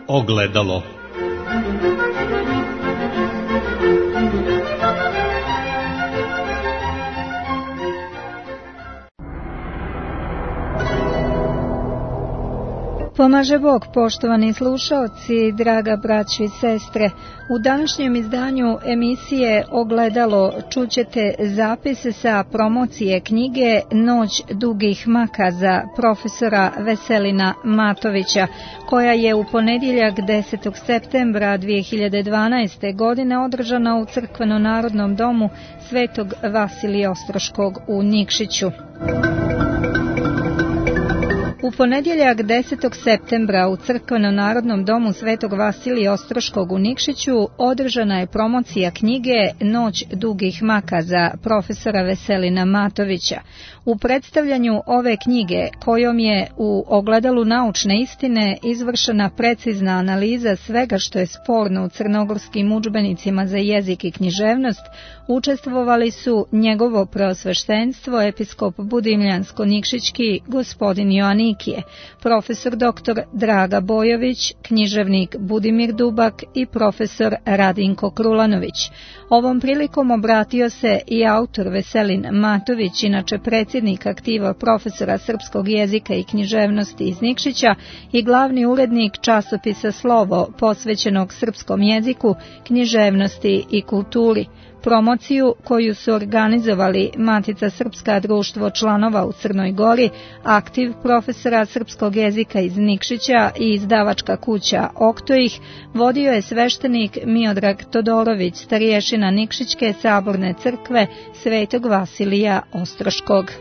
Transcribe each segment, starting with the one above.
Ogledalo. Pomaže Bog, poštovani slušaoci, draga braćo i sestre. U današnjem izdanju emisije Ogledalo čućete zapise sa promocije knjige Noć dugih makaza profesora Veselina Matovića, koja je u ponedjeljak 10. septembra 2012. godine održana u Crkveno-narodnom domu Svetog Vasilija Ostroškog u Nikšiću. U ponedjeljak 10. septembra u Crkveno-narodnom domu Svetog Vasilija Ostroškog u Nikšiću održana je promocija knjige Noć dugih makaza profesora Veselina Matovića. U predstavljanju ove knjige, kojom je u ogledalu naučne istine izvršena precizna analiza svega što je sporno u crnogorskim udžbenicima za jezik i književnost, učestvovali su njegovo preosveštenstvo episkop Budimljansko-Nikšićki gospodin Joanikije, profesor dr. Draga Bojović, književnik Budimir Dubak i profesor Radinko Krulanović. Ovom prilikom obratio se i autor Veselin Matović, inače predsjednik aktiva profesora srpskog jezika i književnosti iz Nikšića i glavni urednik časopisa Slovo posvećenog srpskom jeziku, književnosti i kulturi. Promociju koju su organizovali Matica Srpska društvo članova u Crnoj Gori, aktiv profesora srpskog jezika iz Nikšića i izdavačka kuća Oktoih, vodio je sveštenik Miodrag Todorović, starješina Nikšićke saborne crkve Svetog Vasilija Ostroškog.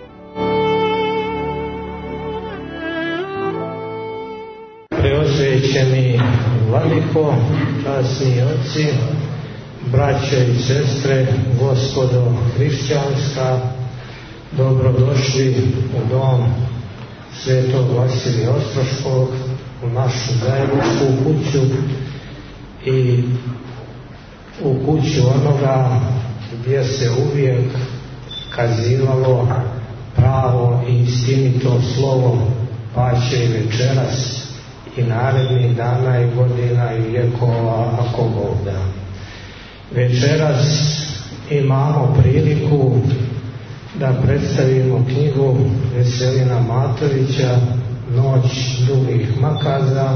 Preosvećeni vladiko, časni oci, braće i sestre, gospodo hrišćanska, dobrodošli u dom Svetog Vasilija Ostroškog, u našu zajedničku kuću i u kuću onoga gdje se uvijek kazivalo pravo i istinito slovo, pa će i večeras i narednih dana i godina i vjekova, ako Bog da. Večeras imamo priliku da predstavimo knjigu Veselina Matovića Noć dugih makaza,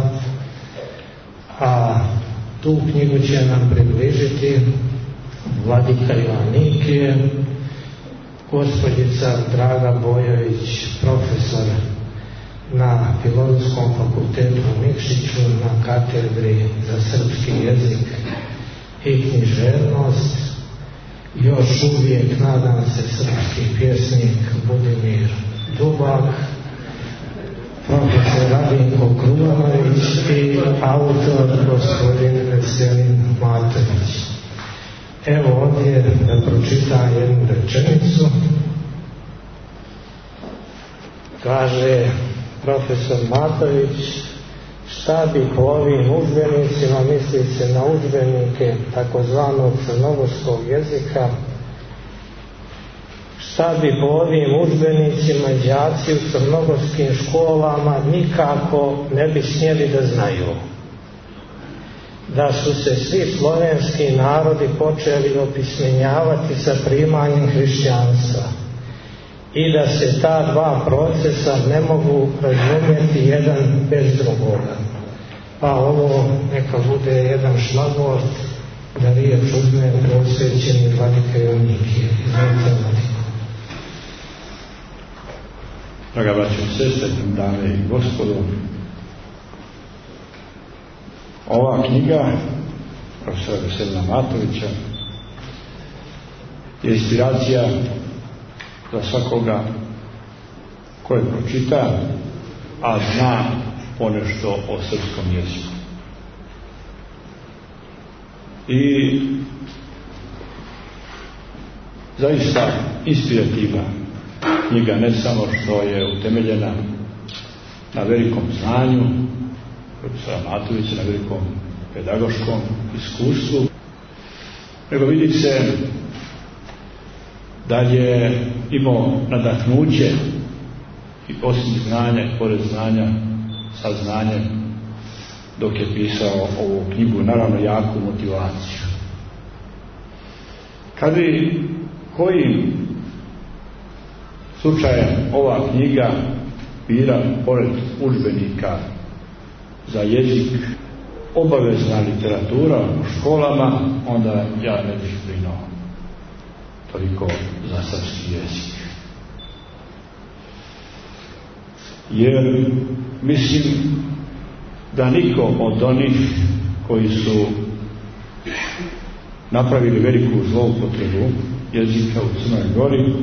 a tu knjigu će nam približiti vladika Joanikije, gospođica Draga Bojović, profesor na Filozofskom fakultetu u Nikšiću na katedri za srpski jezik i književnost, još uvijek nadam se srpski pjesnik Budimir Dubak, profesor Radinko Krulanović i autor gospodin Veselin Matović. Evo ovdje da pročitam jednu rečenicu. Kaže profesor Matović: šta bi po ovim udžbenicima, misli se na udžbenike takozvanog crnogorskog jezika, šta bi po ovim udžbenicima đaci u crnogorskim školama nikako ne bi smjeli da znaju? Da su se svi slovenski narodi počeli opismenjavati sa primanjem hrišćanstva i da se ta dva procesa ne mogu razumjeti jedan bez drugoga. Pa ovo neka bude jedan šlagvort da riječ uzme preosvećeni vladika Joanikije. Izvolite, vladiko. Draga braćo i sestre, dame i gospodo, ova knjiga profesora Veselina Matovića je inspiracija za svakoga ko je pročita, a zna ponešto o srpskom jeziku. I zaista inspirativna knjiga, ne samo što je utemeljena na velikom znanju profesora Matovića, na velikom pedagoškom iskustvu, nego vidi se da je imao nadahnuće i osim znanja, pored znanja, saznanje dok je pisao ovu knjigu, naravno jaku motivaciju. Kad bi kojim slučajem ova knjiga bila pored udžbenika za jezik obavezna literatura u školama, onda ja ne bih brinuo toliko za srpski jezik. Jer mislim da niko od onih koji su napravili veliku zloupotrebu jezika u Crnoj Gori,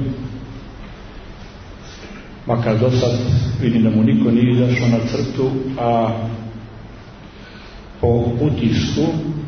makar do sad vidim da mu niko nije izašao na crtu, a po utisku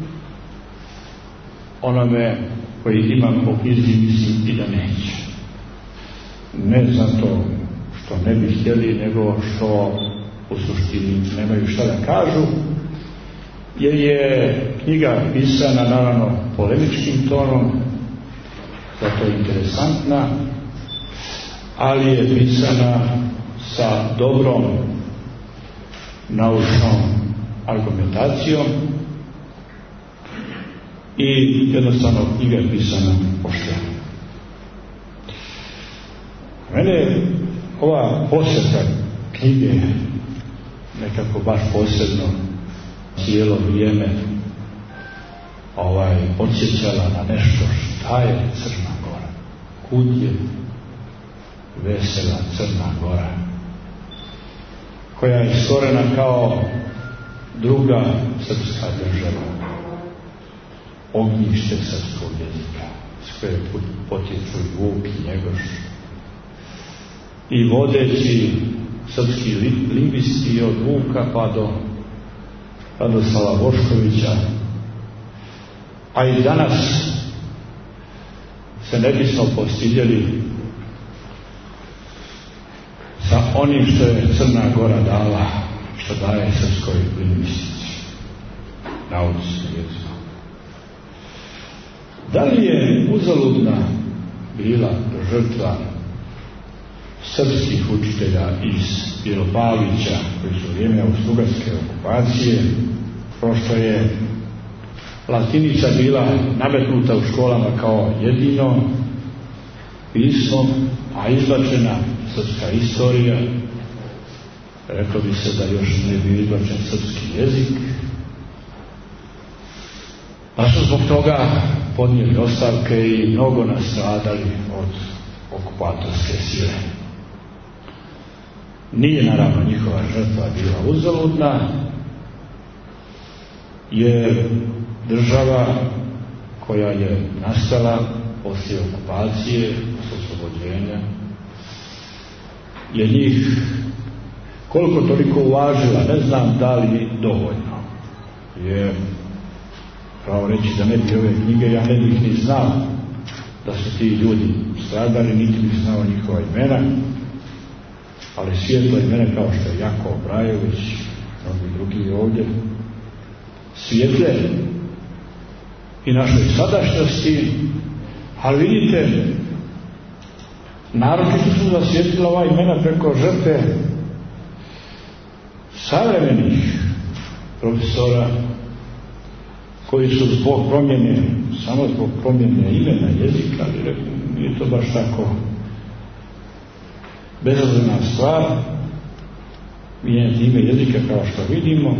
onome koji imam po knjizi mislim i da neće. Ne zato što ne bi htjeli, nego što u suštini nemaju šta da kažu, jer je knjiga pisana naravno polemičkim tonom, zato je interesantna, ali je pisana sa dobrom naučnom argumentacijom i jednostavno knjiga je pisana pošteno. Mene ova posjeta knjige nekako baš posebno cijelo vrijeme podsjećala na nešto. Šta je Crna Gora? Kud je vesela Crna Gora, koja je stvorena kao druga srpska država, ognjište srpskog jezika, s koje potječu i Vuk i Njegoš, i vodeći srpski lingvisti od Vuka pa do Radoslava Boškovića, a i danas se ne bismo postiljeli sa onim što je Crna Gora dala, što daje srpskoj lingvistici, nauci jeziku. Da li je uzaludna bila žrtva srpskih učitelja iz Bijelopalića koji su u vrijeme austrougarske okupacije, pošto je latinica bila nametnuta u školama kao jedino pismo, a izbačena srpska istorija, reklo bi se da još ne bi izbačen srpski jezik, pa su zbog toga podnijeli ostavke i mnogo nastradali od okupatorske sile. Nije naravno njihova žrtva bila uzaludna, jer država koja je nastala poslije okupacije, poslije oslobođenja, je njih koliko toliko uvažila, ne znam da li dovoljno. Jer, pravo reći da ne bi ove knjige, ja ne bih ni znao da su ti ljudi stradali, niti bih znao njihova imena, ali svijetlo imena kao što je Jakov Brajović, mnogi drugi ovdje, svijetle i našoj sadašnjosti, ali vidite, naročito su zasvijetlila ova imena preko žrtve savremenih profesora koji su zbog promjene, samo zbog promjene imena jezika, ali nije to baš tako bezazlena stvar, mijenjati ime jezika kao što vidimo,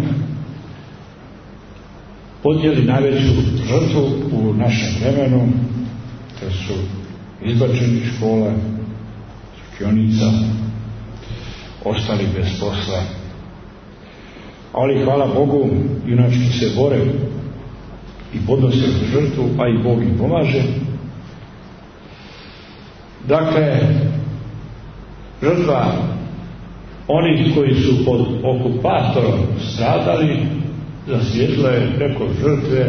podijeli najveću žrtvu u našem vremenu, kad su izbačeni iz škola, učionica, ostali bez posla. Ali hvala Bogu, junački se bore i podnose žrtvu, a i Bog im pomaže. Dakle, žrtva onih koji su pod okupatorom stradali zasvijetla je preko žrtve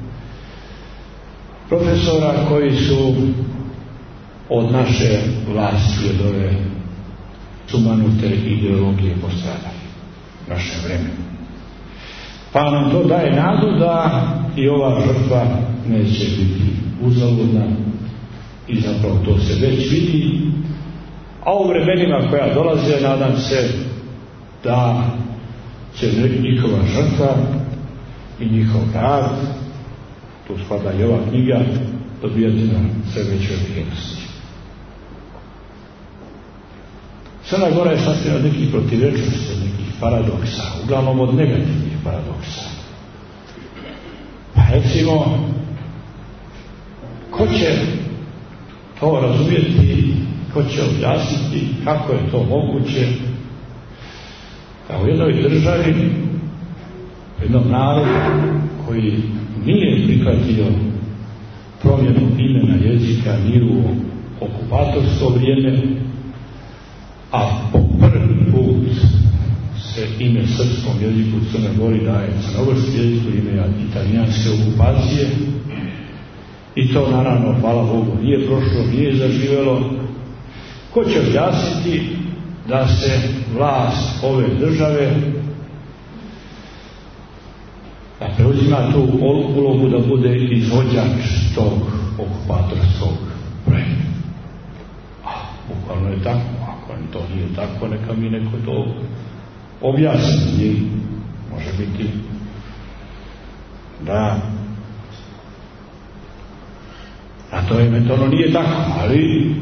profesora koji su od naše vlasti, od ove sumanute ideologije postradali u našem vremenu. Pa nam to daje nadu da i ova žrtva neće biti uzaludna i zapravo to se već vidi, a u vremenima koja dolaze nadam se da će njihova žrtva i njihov rad, tu spada i ova knjiga, dobijati na sve većoj vrijednosti. Crna Gora je sastavljena od nekih protivječnosti, od nekih paradoksa, uglavnom od negativnih paradoksa. Pa recimo, ko će to razumjeti, ko će objasniti kako je to moguće da u jednoj državi, u jednom narodu koji nije prihvatio promjenu imena jezika ni u okupatorsko vrijeme, a po prvi put se ime srpskom jeziku u Crnoj Gori daje crnogorskom jeziku, ime italijanske okupacije, i to naravno, hvala Bogu, nije prošlo, nije zaživjelo. Ko će objasniti da se vlast ove države da preuzima tu ulogu da bude izvođač tog okupatorskog projekta? Bukvalno je tako. Ako to nije tako, neka mi neko to objasni. Može biti da a to eventualno nije tako, ali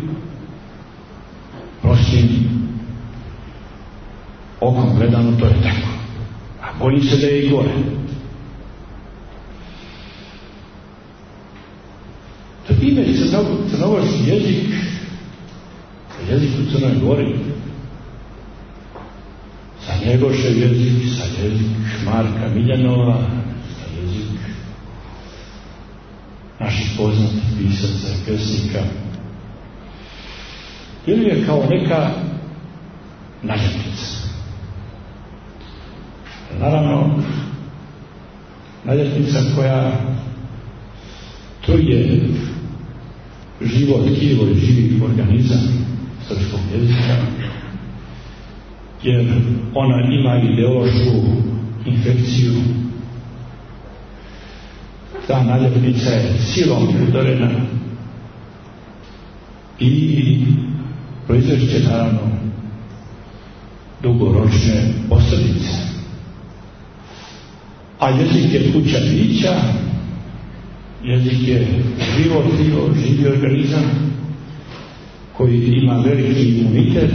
prostim okom gledano to je tako. A bojim se da je i gore. To ime crnogorski jezik u Crnoj Gori, sa Njegošev jezik, sa jezik Marka Miljanova, sa jezik naših poznatih pisaca i pesnika, ili je kao neka naljepnica. Naravno, naljepnica koja truje život, tkivo i živi organizam srpskog jezika, jer ona ima ideološku infekciju. Ta naljepnica je silom udarena i proizvešće naravno dugoročne posljedice. A jezik je kuća bića, jezik je živi organizam koji ima veliki imunitet,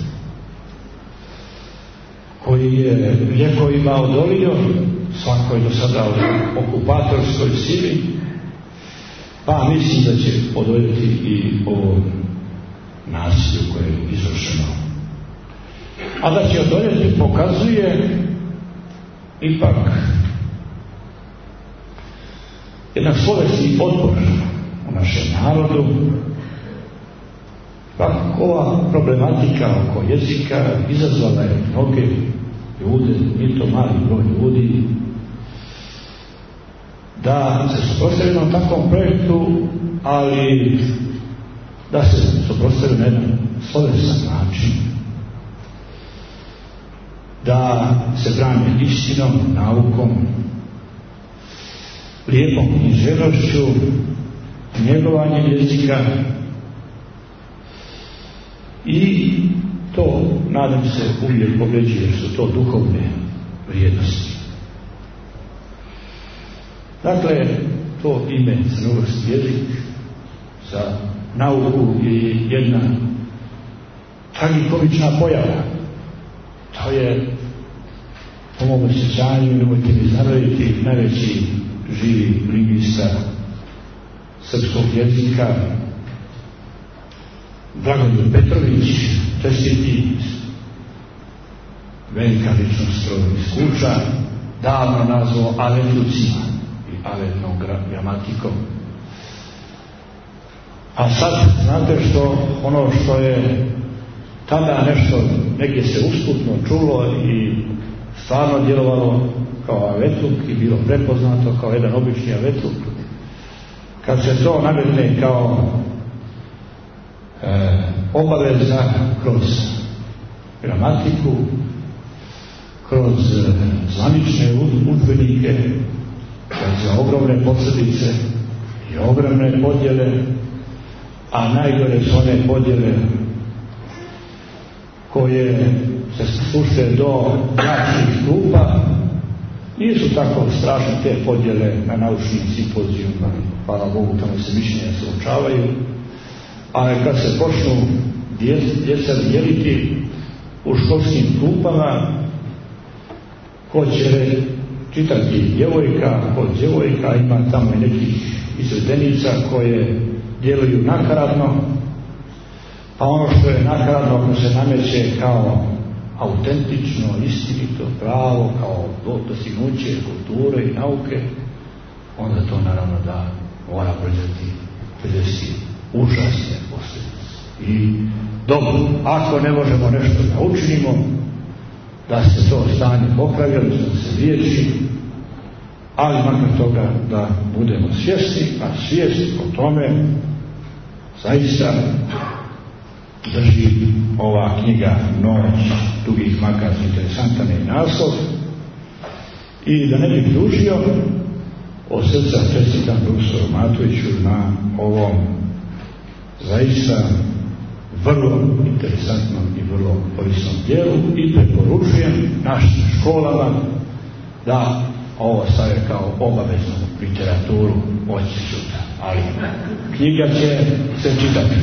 koji je lijekovima odolio svakoj do sada okupatorskoj sili, pa mislim da će odoljeti i ovom nasilju koje je izvršeno. A da će odoljeti pokazuje ipak jedan slovesni otpor u našem narodu. Pa ova problematika oko jezika izazvala je mnoge ljude, nije to mali broj ljudi, da se suprotstavljaju na takvom projektu, ali da se suprotstavljaju na jedan slovesan način, da se brane istinom, naukom, lijepom književnošću, njegovanjem jezika, i to, nadam se, uvijek povređuje, jer su to duhovne vrijednosti. Dakle, to ime crnogorski jezik za nauku je jedna tragikomična pojava. To je, po mom osjećanju, nemojte mi zaboraviti, najveći živi lingvista srpskog jezika, Dragoljub Petrović, čestiti, velika ličnost iz Kuča, davno nazvao avetlucima i avetnom gramatikom. A sad, znate što, ono što je tada nešto, negdje se usputno čulo i stvarno djelovalo kao avetluk i bilo prepoznato kao jedan obični avetluk, kad se to nametne kao obaveza kroz gramatiku, kroz zvanične udžbenike, za ogromne posljedice i ogromne podjele, a najgore su one podjele koje se spušte do jačih grupa. Nisu tako strašne te podjele na naučnim simpozijima, hvala Bogu, tamo se mišljenja suočavaju, ali kad se počnu djeca dijeliti u školskim klupama, ko će čitati djevojka, kod djevojka ima tamo i nekih izvedenica koje djeluju nakaradno, pa ono što je nakaradno ako se nameće kao autentično, istinito, pravo, kao dostignuće kulture i nauke, onda to naravno da mora proizvesti užasne posljedice. I dobro, ako ne možemo nešto da učinimo, da se to stanje popravi, da se riješi, ali makar toga da budemo svjesni, a svijest o tome zaista drži ova knjiga Noć dugih makaza, interesantan je naslov. I da ne bih dužio, od srca čestitam profesoru Matoviću na ovom zaista vrlo interesantnom i vrlo korisnom djelu i preporučujem našim školama da ovo stave kao obaveznu literaturu od sutra, ali knjiga će se čitati.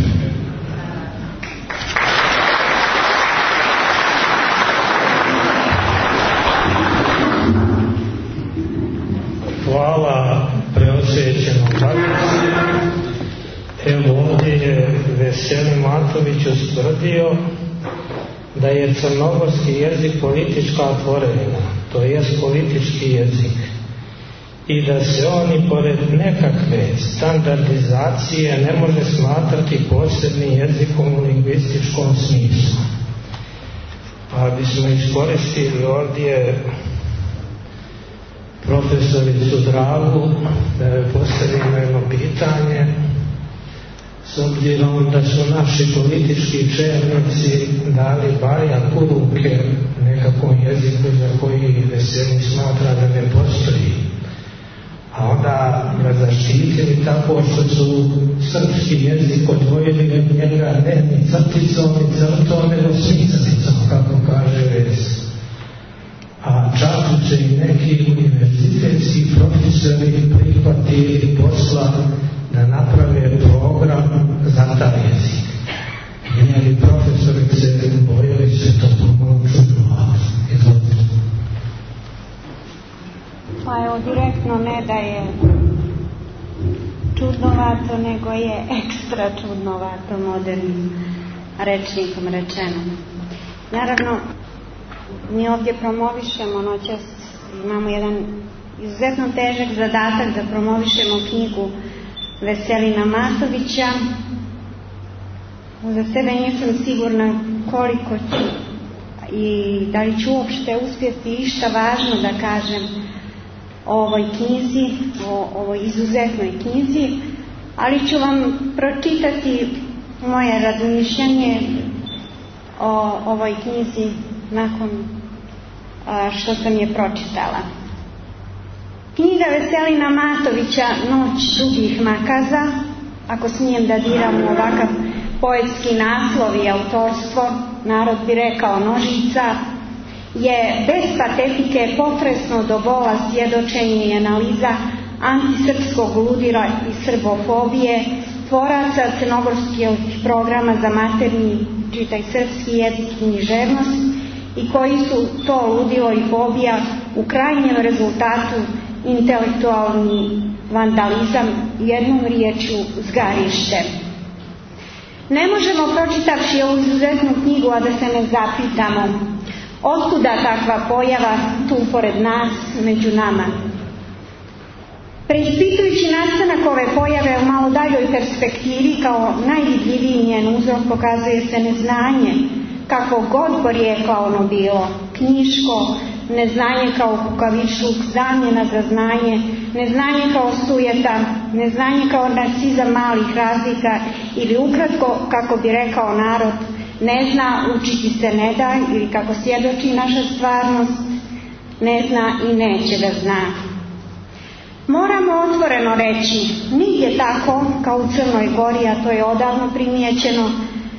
Hvala preosvećenom Tavici. Evo ovdje je Veselin Matović ustvrdio da je crnogorski jezik politička tvorevina, to jest politički jezik, i da se on i pored nekakve standardizacije ne može smatrati posebnim jezikom u lingvističkom smislu. Pa bismo iskoristili ovdje profesoricu Dragu da je postavimo jedno pitanje, s obzirom da su naši politički čelnici dali barja poruke nekakvom jeziku za koji Veselin smatra da ne postoji, a onda ga zaštitili tako što su srpski jezik odvojili od njega ne ni crticom ni crtom, nego smicalicom, kako kaže Ves. A čak će i neki univerzitetski profesori prihvatili posla da naprave program za taj jezik. Njeli profesorice bojali se to pomalo čudnovato. Pa evo, direktno ne da je čudnovato, nego je ekstra čudnovato, modernim rečnikom rečeno. Naravno, mi ovdje promovišemo, noćas imamo jedan izuzetno težak zadatak da promovišemo knjigu Veselina Matovića. Za sebe nisam sigurna koliko ću i da li ću uopšte uspjeti išta važno da kažem o ovoj knjizi, o ovoj izuzetnoj knjizi, ali ću vam pročitati moje razmišljanje o ovoj knjizi nakon što sam je pročitala. Knjiga Veselina Matovića Noć dugih makaza, ako smijem da diram u ovakav poetski naslov i autorstvo, narod bi rekao nožica, je bez patetike potresno do bola svjedočenje i analiza antisrpskog ludila i srbofobije, tvoraca crnogorskih programa za maternji, čitaj srpski jezik i književnost, i koji su to ludilo i fobija u krajnjem rezultatu intelektualni vandalizam, jednom riječju zgarište. Ne možemo pročitavši ovu izuzetnu knjigu, a da se ne zapitamo otkuda takva pojava tu pored nas, među nama. Preispitujući nastanak ove pojave u malo daljoj perspektivi, kao najvidljiviji njen uzrok pokazuje se neznanje, kako god porijekla ono bilo, knjiško, neznanje kao kukavičluk, zamjena za znanje, neznanje kao sujeta, neznanje kao narcizam malih razlika ili ukratko, kako bi rekao narod, ne zna, učiti se ne da, ili kako svjedoči naša stvarnost, ne zna i neće da zna. Moramo otvoreno reći, nigdje tako kao u Crnoj Gori, a to je odavno primijećeno,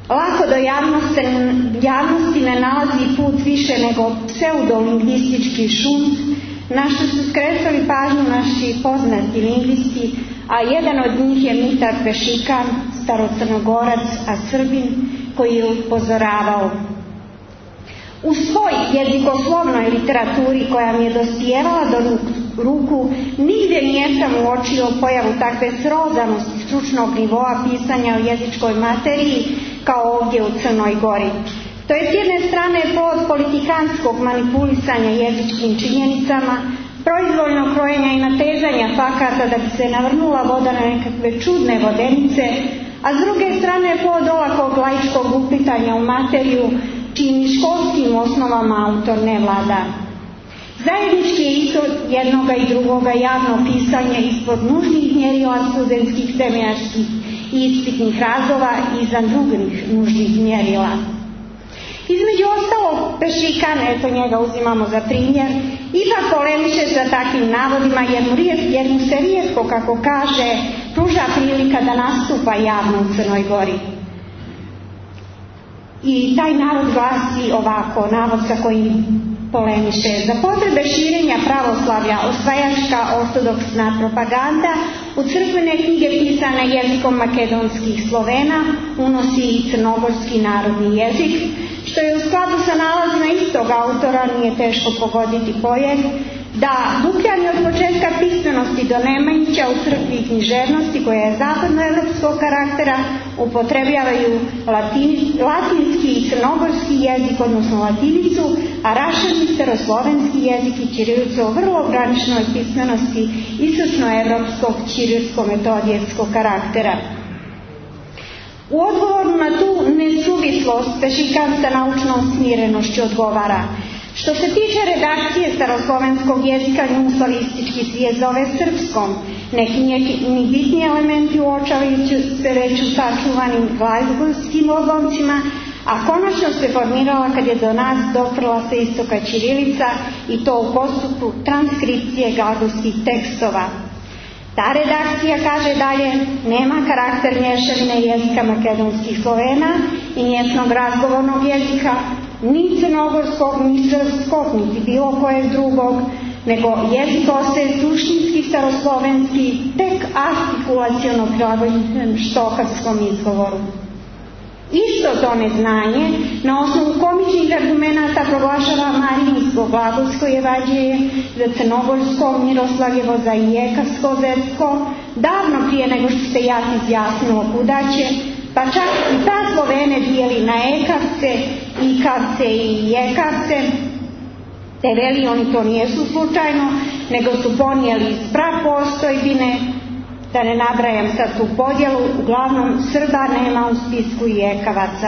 lako do javnosti ne nalazi put više nego pseudolingvistički šum, na što su skretali pažnju naši poznati lingvisti, a jedan od njih je Mitar Pešikan, starocrnogorac, a Srbin, koji je upozoravao: u svoj jezikoslovnoj literaturi koja mi je dospijevala do ruku, nigdje nisam uočio pojavu takve srozanosti stručnog nivoa pisanja o jezičkoj materiji kao ovdje u Crnoj Gori. To je s jedne strane plod politikanskog manipulisanja jezičkim činjenicama, proizvoljnog krojenja i natezanja fakata da bi se navrnula voda na nekakve čudne vodenice, a s druge strane plod olakog laičkog uplitanja u materiju, čijim školskim osnovama autor ne vlada. Zajednički je ishod jednoga i drugoga javno pisanje ispod nužnih mjerila studentskih seminarskih i ispitnih razova i izvan drugih nužnih mjerila. Između ostalog, Pešikan, eto njega uzimamo za primjer, ipak polemiše sa takvim navodima jer mu se rijetko, kako kaže, pruža prilika da nastupa javno u Crnoj Gori. I taj navod glasi ovako, navod sa kojim polemiše: za potrebe širenja pravoslavlja osvajačka ortodoksna propaganda u crkvene knjige pisane jezikom makedonskih Slovena unosi i crnogorski narodni jezik, što je u skladu sa nalazima istog autora, nije teško pogoditi pojam, da Dukljani od početka pismenosti do Nemanjića u crkvi i književnosti, koja je zapadnoevropskog karaktera, upotrebljavaju latinski i crnogorski jezik, odnosno latinicu, a rašireni staroslovenski jezik i ćirilicu o vrlo graničnoj pismenosti istočnoevropskog ćirilsko-metodijevskog karaktera. U odgovoru na tu nesuvislost Pešikan sa naučnom smirenošću odgovara: što se tiče redakcije staroslovenskog jezika, nju slavistički svijet zove srpskom. Neki ni bitni elementi uočavaju se već u sačuvanim glagolskim oblomcima, a konačno se formirala kad je do nas doprla sa istoka ćirilica, i to u postupku transkripcije glagolskih tekstova. Ta redakcija, kaže dalje, nema karakter mješavine jezika makedonskih Slovena i njesnog razgovornog jezika, ni crnogorskog, ni srpskog, niti bilo kojeg drugog, nego jezik ostaje suštinski staroslovenski, tek artikulaciono prilagođen štokavskom izgovoru. Isto to neznanje na osnovu komičnih argumenata proglašava marinijsko glagolsko jevanđelje za crnogorsko, Miroslavljevo za Ijekavsko zersko, davno prije nego što se jak izjasnilo kuda će, pa čak i ta Slovene dijeli na ekavce, ikavce i jekavce, te veli oni to nijesu slučajno, nego su ponijeli iz prapostojbine, da ne nabrajam sad tu podjelu, uglavnom Srba nema u spisku i ekavaca.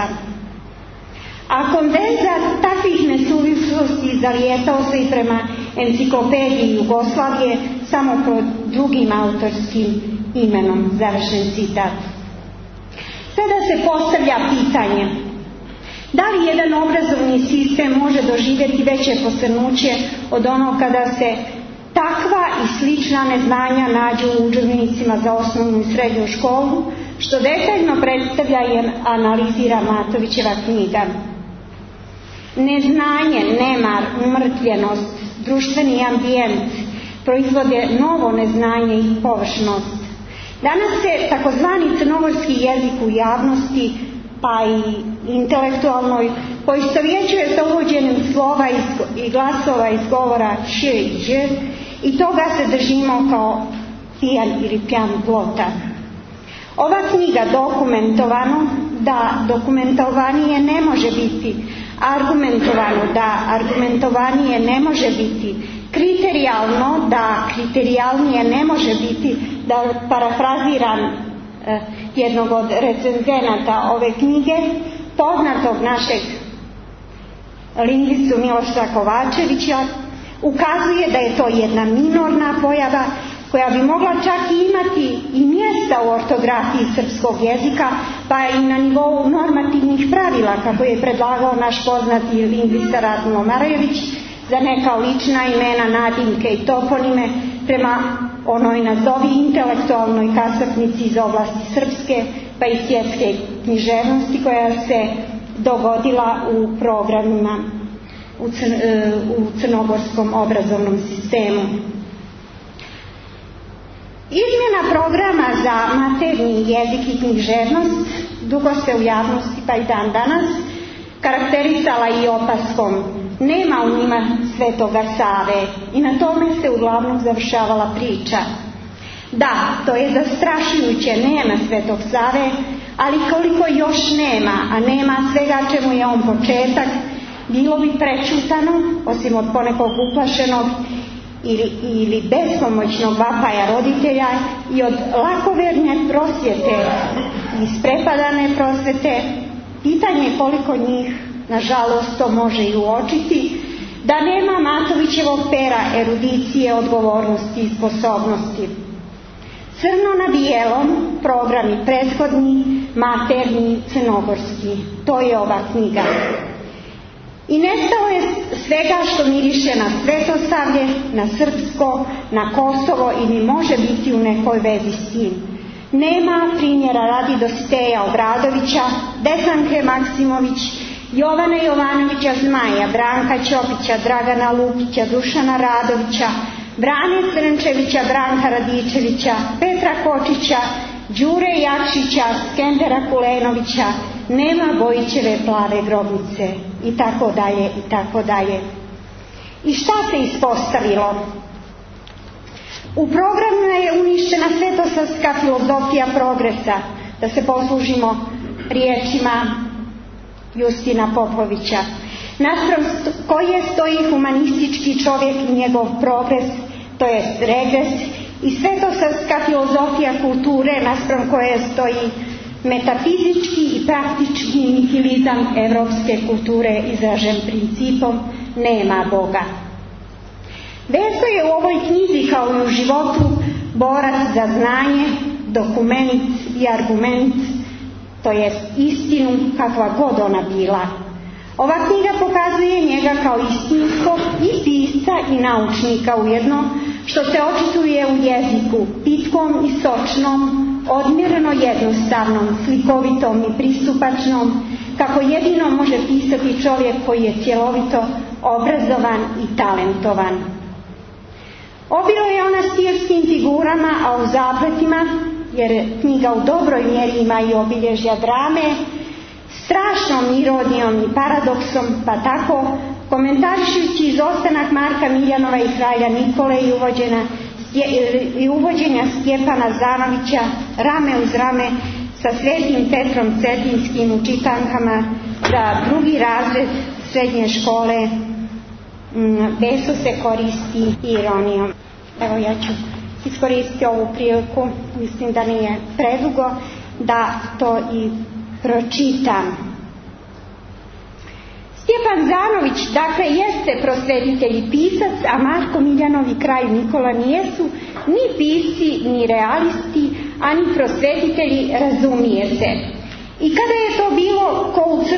A kondenza takvih nesuvislosti zalijetao se i prema enciklopediji Jugoslavije, samo pod drugim autorskim imenom, završen citat. Sada se postavlja pitanje: da li jedan obrazovni sistem može doživjeti veće posrnuće od onog kada se takva i slična neznanja nađu u udžbenicima za osnovnu i srednju školu, što detaljno predstavlja i analizira Matovićeva knjiga? Neznanje, nemar, umrtvljenost, društveni ambijent proizvode novo neznanje i površnost. Danas se takozvani crnogorski jezik u javnosti, pa i intelektualnoj, poistovjećuje sa uvođenjem slova i glasova iz govora š i ž, i toga se držimo kao pijan ili pjan plota. Ova knjiga dokumentovano da dokumentovanije ne može biti, argumentovano da argumentovanije ne može biti, kriterijalno da kriterijalnije ne može biti, da parafraziram jednog od recenzenata ove knjige, poznatog našeg lingvistu Miloša Kovačevića, ukazuje da je to jedna minorna pojava koja bi mogla čak i imati i mjesta u ortografiji srpskog jezika, pa i na nivou normativnih pravila, kako je predlagao naš poznati lingvista Radmilo Marajević, za neka lična imena, nadimke i toponime prema onoj nazovi intelektualnoj kasapnici iz oblasti srpske pa i svjetske književnosti koja se dogodila u programima u crnogorskom obrazovnom sistemu. Izmjena programa za maternji jezik i književnost dugo se u javnosti pa i dan danas karakterisala i opaskom nema u njima Svetoga Save i na tome se uglavnom završavala priča. Da, to je zastrašujuće, nema Svetog Save, ali koliko još nema, a nema svega čemu je on početak, bilo bi prečutano, osim od ponekog uplašenog ili bespomoćnog vapaja roditelja i od lakoverne prosvjete, isprepadane prosvete, pitanje koliko njih, nažalost, to može i uočiti, da nema Matovićevog pera erudicije, odgovornosti i sposobnosti. Crno na bijelom, programi prethodni, materni, crnogorski. To je ova knjiga. I nestalo je svega što miriše na svetosavlje, na srpsko, na Kosovo i ni može biti u nekoj vezi s tim. Nema primjera radi Dositeja Obradovića, Desanke Maksimović, Jovana Jovanovića Zmaja, Branka Ćopića, Dragana Lukića, Dušana Radovića, Brane Crnčevića, Branka Radičevića, Petra Kočića, Đure Jakšića, Skendera Kulenovića, nema Bojićeve Plave grobnice i tako dalje i tako dalje. I šta se ispostavilo? U programu je uništena svetosavska filozofija progresa, da se poslužimo riječima Justina Popovića, naspram koje stoji humanistički čovjek i njegov progres, to jest regres, i svetosavska filozofija kulture naspram koje stoji metafizički i praktički nihilizam evropske kulture izražen principom nema Boga. Veso je u ovoj knjizi kao i u životu borac za znanje, dokument i argument, to jest istinu kakva god ona bila. Ova knjiga pokazuje njega kao istinskog i pisca i naučnika ujedno, što se očituje u jeziku, pitkom i sočnom, odmjereno jednostavnom, slikovitom i pristupačnom, kako jedino može pisati čovjek koji je cjelovito obrazovan i talentovan. Obilo je ona stirskim figurama, a u zapletima, jer knjiga u dobroj mjeri ima i obilježja drame, strašnom ironijom i paradoksom, pa tako, komentarišujući izostanak Marka Miljanova i kralja Nikole i uvođenja Stjepana Zanovića rame uz rame sa Svetim Petrom Cetinskim u čitankama za drugi razred srednje škole, Veso se koristi ironijom. Evo, ja ću iskoristiti ovu priliku, mislim da nije predugo, da to i pročitam. Stjepan Zanović, dakle, jeste prosvetitelj i pisac, a Marko Miljanov i kralj Nikola nijesu ni pisci, ni realisti, ani prosvetitelji, razumije se. I kada je to bilo ko u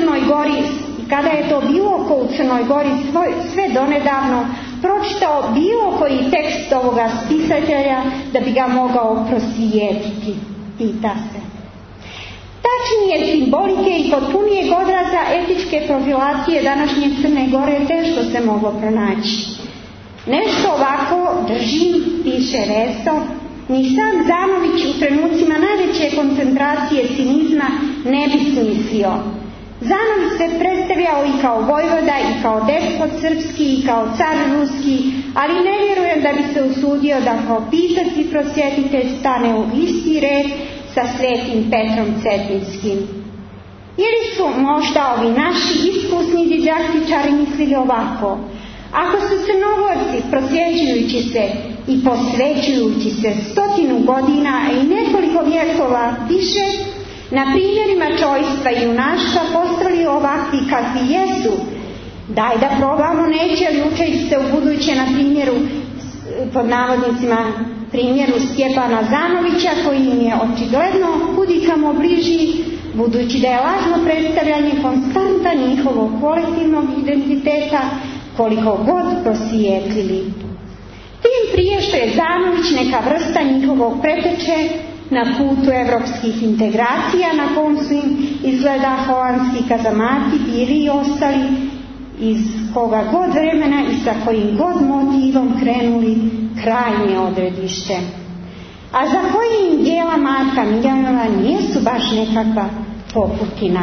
Crnoj Gori, sve donedavno pročitao bilo koji tekst ovoga spisatelja da bi ga mogao prosvijetiti, pita se. Tačnije simbolike i potpunijeg odraza etičke profilacije današnje Crne Gore teško se moglo pronaći. Nešto ovako, držim, piše Veso, ni sam Zanović u trenucima najveće koncentracije cinizma ne bi smislio. Zanović se predstavljao i kao vojvoda, i kao despot srpski, i kao car ruski, ali ne vjerujem da bi se usudio da kao pisac i prosvjetitelj stane u isti red sa Svetim Petrom Cetinskim. Ili su možda ovi naši iskusni didaktičari mislili ovako: ako su Crnogorci prosvjećujući se i posvećujući se 100 godina i nekoliko vjekova više na primjerima čojstva i junaštva postali ovakvi kakvi jesu, daj da probamo, neće li učeći se u buduće na primjeru, pod navodnicima, primjeru Stjepana Zanovića, koji im je očigledno kudikamo bliži, budući da je lažno predstavljanje konstanta njihovog kolektivnog identiteta, koliko god prosvijetlili. Tim prije što je Zanović neka vrsta njihovog preteče na putu evropskih integracija, na kom su im izgleda holandski kazamati bili i ostali, iz koga god vremena i sa kojim god motivom krenuli krajnje odredište. A za kojim dijela Marka Miljanova nisu baš nekakva poputina.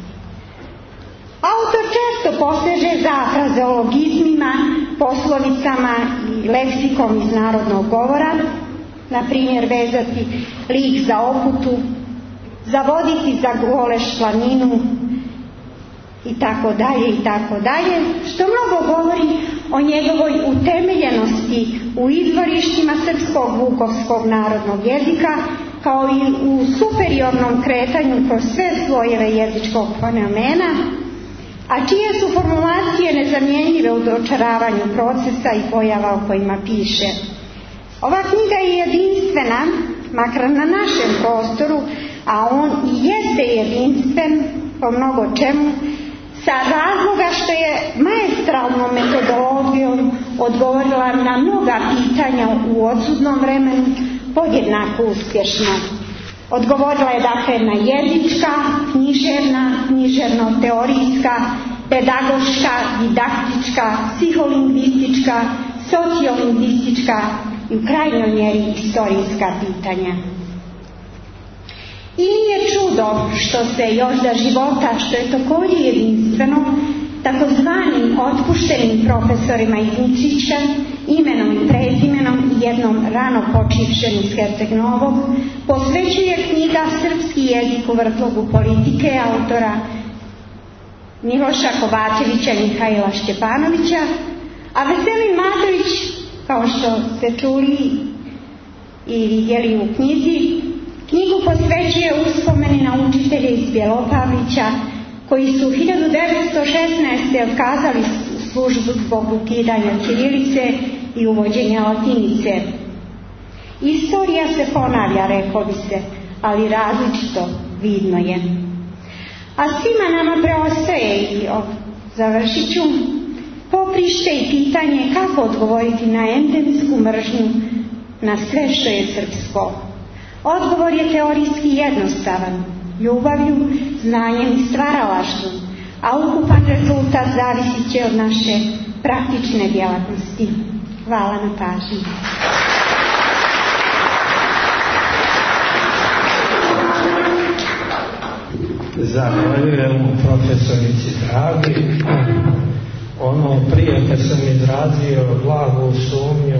Autor često poseže za frazeologizmima, poslovicama i leksikom iz narodnog govora, na primjer vezati lik za oputu, zavoditi za goleš planinu i tako dalje, što mnogo govori o njegovoj utemeljenosti u izvorištima srpskog vukovskog narodnog jezika, kao i u superiornom kretanju kroz sve slojeve jezičkog fenomena, a čije su formulacije nezamjenjive u dočaravanju procesa i pojava o kojima piše. Ova knjiga je jedinstvena, makar na našem prostoru, a on i jeste jedinstven po mnogo čemu, sa razloga što je maestralnom metodologijom odgovorila na mnoga pitanja u odsudnom vremenu podjednako uspješno. Odgovorila je dakle na jezička, književna, književno-teorijska, pedagoška, didaktička, psiholingvistička, sociolingvistička i u krajnjoj mjeri historijska pitanja. I nije čudo što se još za života, što je također jedinstveno, takozvanim otpuštenim profesorima iz Nikšića, imenom i prezimenom i jednom rano počivšem iz Herceg Novog, posvećuje knjiga Srpski jezik u vrtlogu politike autora Miloša Kovačevića i Mihajla Šćepanovića, a Veselin Matović, kao što ste čuli i vidjeli u knjizi, knjigu posvećuje uspomeni na učitelje iz Bjelopavlića, koji su 1916. otkazali službu zbog ukidanja ćirilice i uvođenja latinice. Istorija se ponavlja, reklo bi se, ali različito vidno je. A svima nama preostaje, i završit ću, poprište i pitanje kako odgovoriti na endemsku mržnju na sve što je srpsko. Odgovor je teorijski jednostavan, ljubavlju, znanjem i stvaralaštvom, a ukupan rezultat zavisit će od naše praktične djelatnosti. Hvala na pažnji. Zahvaljujem profesorici Dragi. Ono prije kad sam izrazio blagu sumnju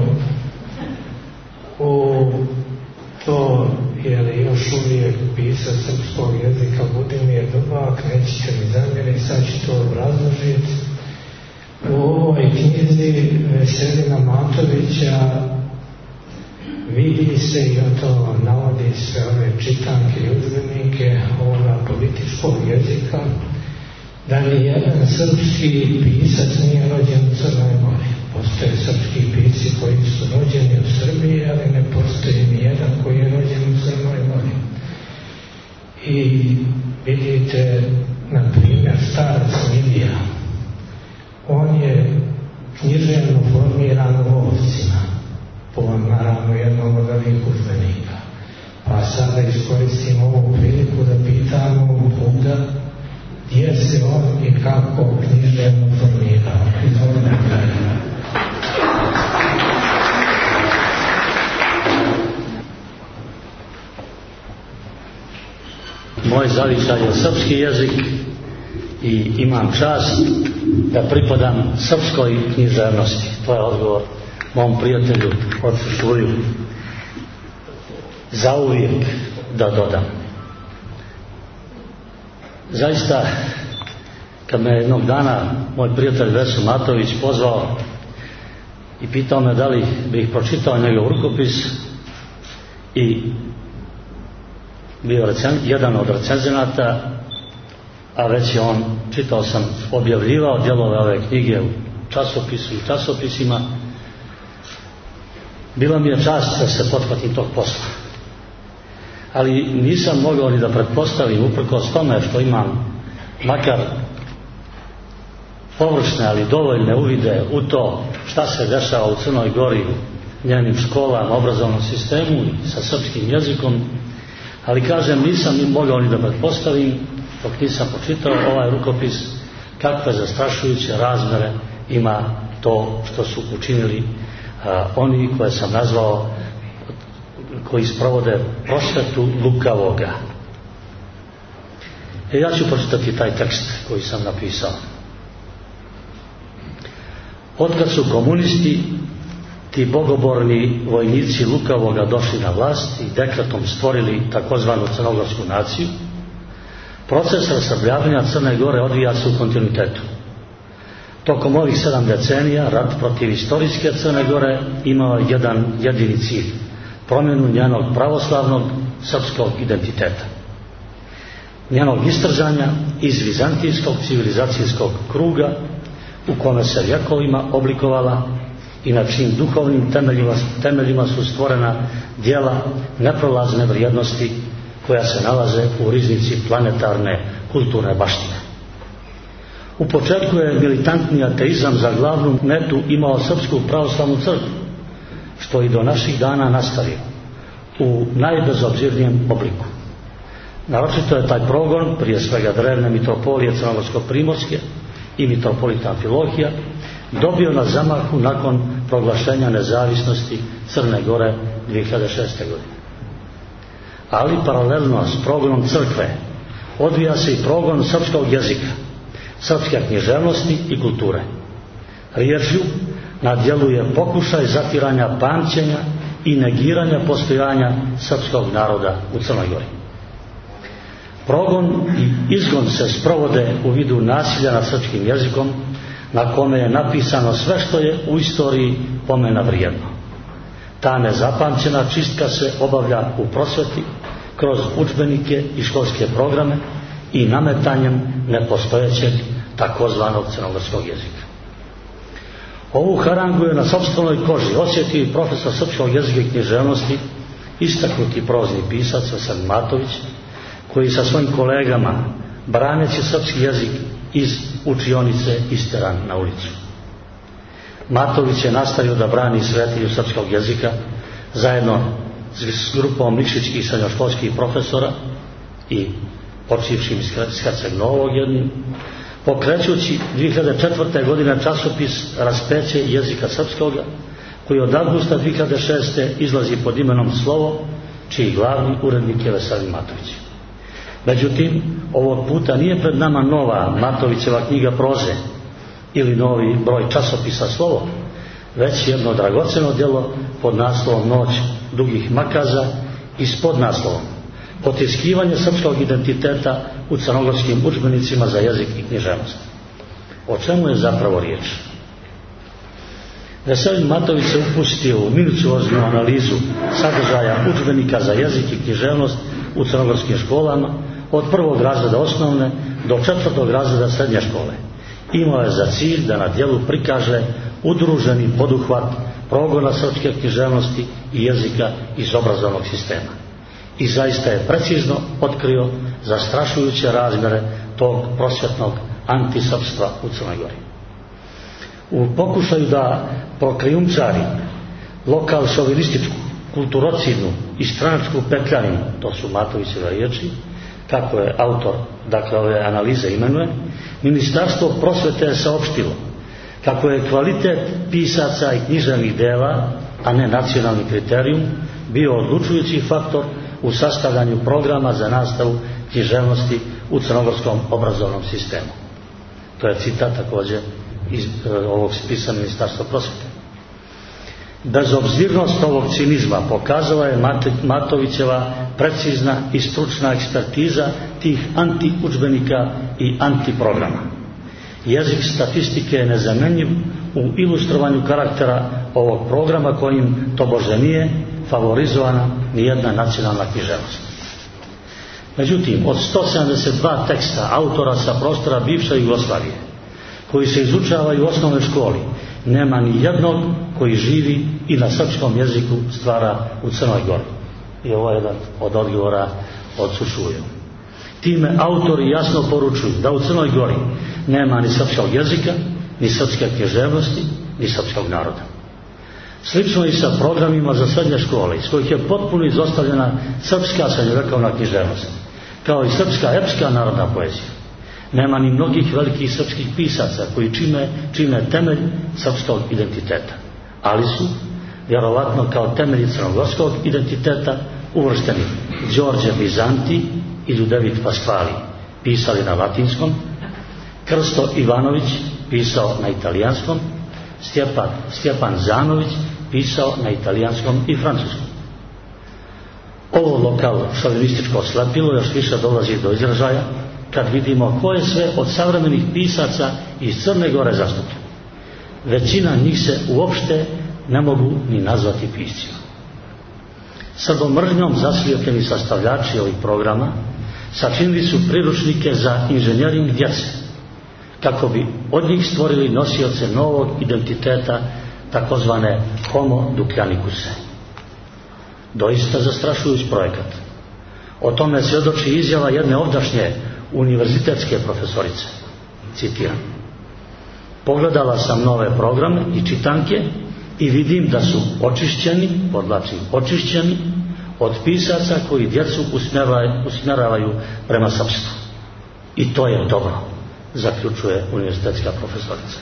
u to je li još uvijek pisac srpskog jezika Budimir Dubak, nećete mi zamjeriti, sad ću to obrazložiti. U ovoj knjizi Veselina Matovića vidi se, i to navodi sve ove čitanke i udžbenike ovoga političkog jezika, da nijedan srpski pisac nije rođen u Crnoj Gori. Postoje srpski pisci koji su rođeni u Srbiji, ali ne postoji nijedan koji je rođen u Crnoj Gori. I vidite, na primjer, starac Milija. On je književno formiran u Ovcima, po naravno jednog od ovih udžbenika. Pa sada iskoristimo ovu priliku da pitamo Buda gdje se on i kako književno formirao. Moj zavičaj je srpski jezik i imam čast da pripadam srpskoj književnosti. To je odgovor mom prijatelju ocu Šuriju. Zauvijek da dodam. Zaista, kad me jednog dana moj prijatelj Veso Matović pozvao i pitao me da li bih pročitao njegov rukopis i bio jedan od recenzenata, a već je on, čitao sam, objavljivao dijelove ove knjige u časopisu i časopisima, bila mi je čast da se pothvatim tog posla. Ali nisam mogao ni da pretpostavim, uprkos tome što imam makar površne, ali dovoljne uvide u to šta se dešava u Crnoj Gori njenim školama, obrazovnom sistemu i sa srpskim jezikom, ali kažem, nisam mogao ni da pretpostavim, dok nisam pročitao ovaj rukopis, kakve zastrašujuće razmere ima to što su učinili oni koje sam nazvao, koji sprovode prosvetu lukavoga. Ja ću pročitati taj tekst koji sam napisao. Otkad su komunisti, ti bogoborni vojnici lukavoga došli na vlast i dekretom stvorili takozvanu crnogorsku naciju, proces rasrbljavanja Crne Gore odvija se u kontinuitetu. Tokom ovih 7 decenija rat protiv istorijske Crne Gore imao jedan jedini cilj: promjenu njenog pravoslavnog srpskog identiteta, njenog istrzanja iz vizantijskog civilizacijskog kruga u kome se vjekovima oblikovala i na čijim duhovnim temeljima su stvorena djela neprolazne vrijednosti koja se nalaze u riznici planetarne kulturne baštine. U početku je militantni ateizam za glavnu metu imao Srpsku pravoslavnu crkvu, što i do naših dana nastavio u najbezobzirnijem obliku. Naročito je taj progon, prije svega drevne mitropolije Crnogorsko-primorske i mitropolita Amfilohija, dobio na zamahu nakon proglašenja nezavisnosti Crne Gore 2006. godine. Ali paralelno s progonom crkve odvija se i progon srpskog jezika, srpske književnosti i kulture. Riječju na djelu je pokušaj zatiranja pamćenja i negiranja postojanja srpskog naroda u Crnoj Gori. Progon i izgon se sprovode u vidu nasilja nad srpskim jezikom, na kome je napisano sve što je u istoriji pomena vrijedno. Ta nezapamćena čistka se obavlja u prosveti kroz udžbenike i školske programe i nametanjem nepostojećeg takozvanog crnogorskog jezika. Ovu harangu je na sopstvenoj koži osjetio i profesor srpskog jezika i književnosti, istaknuti prozni pisac Veselin Matović, koji sa svojim kolegama, braneći srpski jezik iz učionice, isteran na ulicu. Matović je nastavio da brani svetinju srpskog jezika zajedno s grupom nikšićkih srednjoškolskih profesora i počivšim iz Herceg Novog jednim, pokrećući 2004. godine časopis Raspeće jezika srpskoga, koji od avgusta 2006. izlazi pod imenom Slovo, čiji glavni urednik je Veselin Matović. Međutim, ovog puta nije pred nama nova Matovićeva knjiga proze ili novi broj časopisa Slovo, već jedno dragoceno djelo pod naslovom Noć dugih makaza i s podnaslovom Potiskivanje srpskog identiteta u crnogorskim udžbenicima za jezik i književnost. O čemu je zapravo riječ? Veselin Matović se upustio u minucioznu analizu sadržaja udžbenika za jezik i književnost u crnogorskim školama od 1. razreda osnovne do 4. razreda srednje škole. Imao je za cilj da na djelu prikaže udruženi poduhvat progona srpske književnosti i jezika iz obrazovnog sistema. I zaista je precizno otkrio zastrašujuće razmjere tog prosvjetnog antisrpstva u Crnoj Gori. U pokušaju da prokrijumčari lokal šovinističku, kulturocidnu i stranačku petljaninu, to su Matovićeve riječi, kako je autor ove analize imenuje, Ministarstvo prosvete je saopštilo kako je kvalitet pisaca i književnih dela, a ne nacionalni kriterijum, bio odlučujući faktor u sastavljanju programa za nastavu književnosti u crnogorskom obrazovnom sistemu. To je citat također iz ovog spisa Ministarstva prosvete. Bezobzirnost ovog cinizma pokazala je Matovićeva precizna i stručna ekspertiza tih anti-udžbenika i antiprograma. Jezik statistike je nezamenjiv u ilustrovanju karaktera ovog programa kojim tobože nije favorizovana nijedna nacionalna književnost. Međutim, od 172 teksta autora sa prostora bivše Jugoslavije, koji se izučavaju u osnovnoj školi, nema ni jednog koji živi i na srpskom jeziku stvara u Crnoj Gori. I ovo je jedan od odgovora od Sušuju. Time autori jasno poručuju da u Crnoj Gori nema ni srpskog jezika, ni srpske književnosti, ni srpskog naroda. Slično i sa programima za srednje škole, iz kojih je potpuno izostavljena srpska srednjovekovna književnost, kao i srpska epska narodna poezija. Nema ni mnogih velikih srpskih pisaca koji čine temelj srpskog identiteta, ali su, vjerovatno kao temelji crnogorskog identiteta, uvršteni Đorđe Bizanti i Ljudevit Pasquali, pisali na latinskom, Krsto Ivanović pisao na italijanskom, Stjepan Zanović pisao na italijanskom i francuskom. Ovo lokal šovinističko slepilo još više dolazi do izražaja kad vidimo ko je sve od savremenih pisaca iz Crne Gore zastupljeno. Većina njih se uopšte ne mogu ni nazvati piscima. Srbomržnjom zaslijepljeni sastavljači ovih programa sačinili su priručnike za inženjering djece, kako bi od njih stvorili nosioce novog identiteta, takozvane homo dukljanikuse. Doista zastrašujući projekat. O tome svjedoči izjava jedne ovdašnje univerzitetske profesorice. Citiram: pogledala sam nove programe i čitanke i vidim da su očišćeni, podvlačim očišćeni, od pisaca koji djecu usmjeravaju prema srpstvu. I to je dobro, zaključuje univerzitetska profesorica.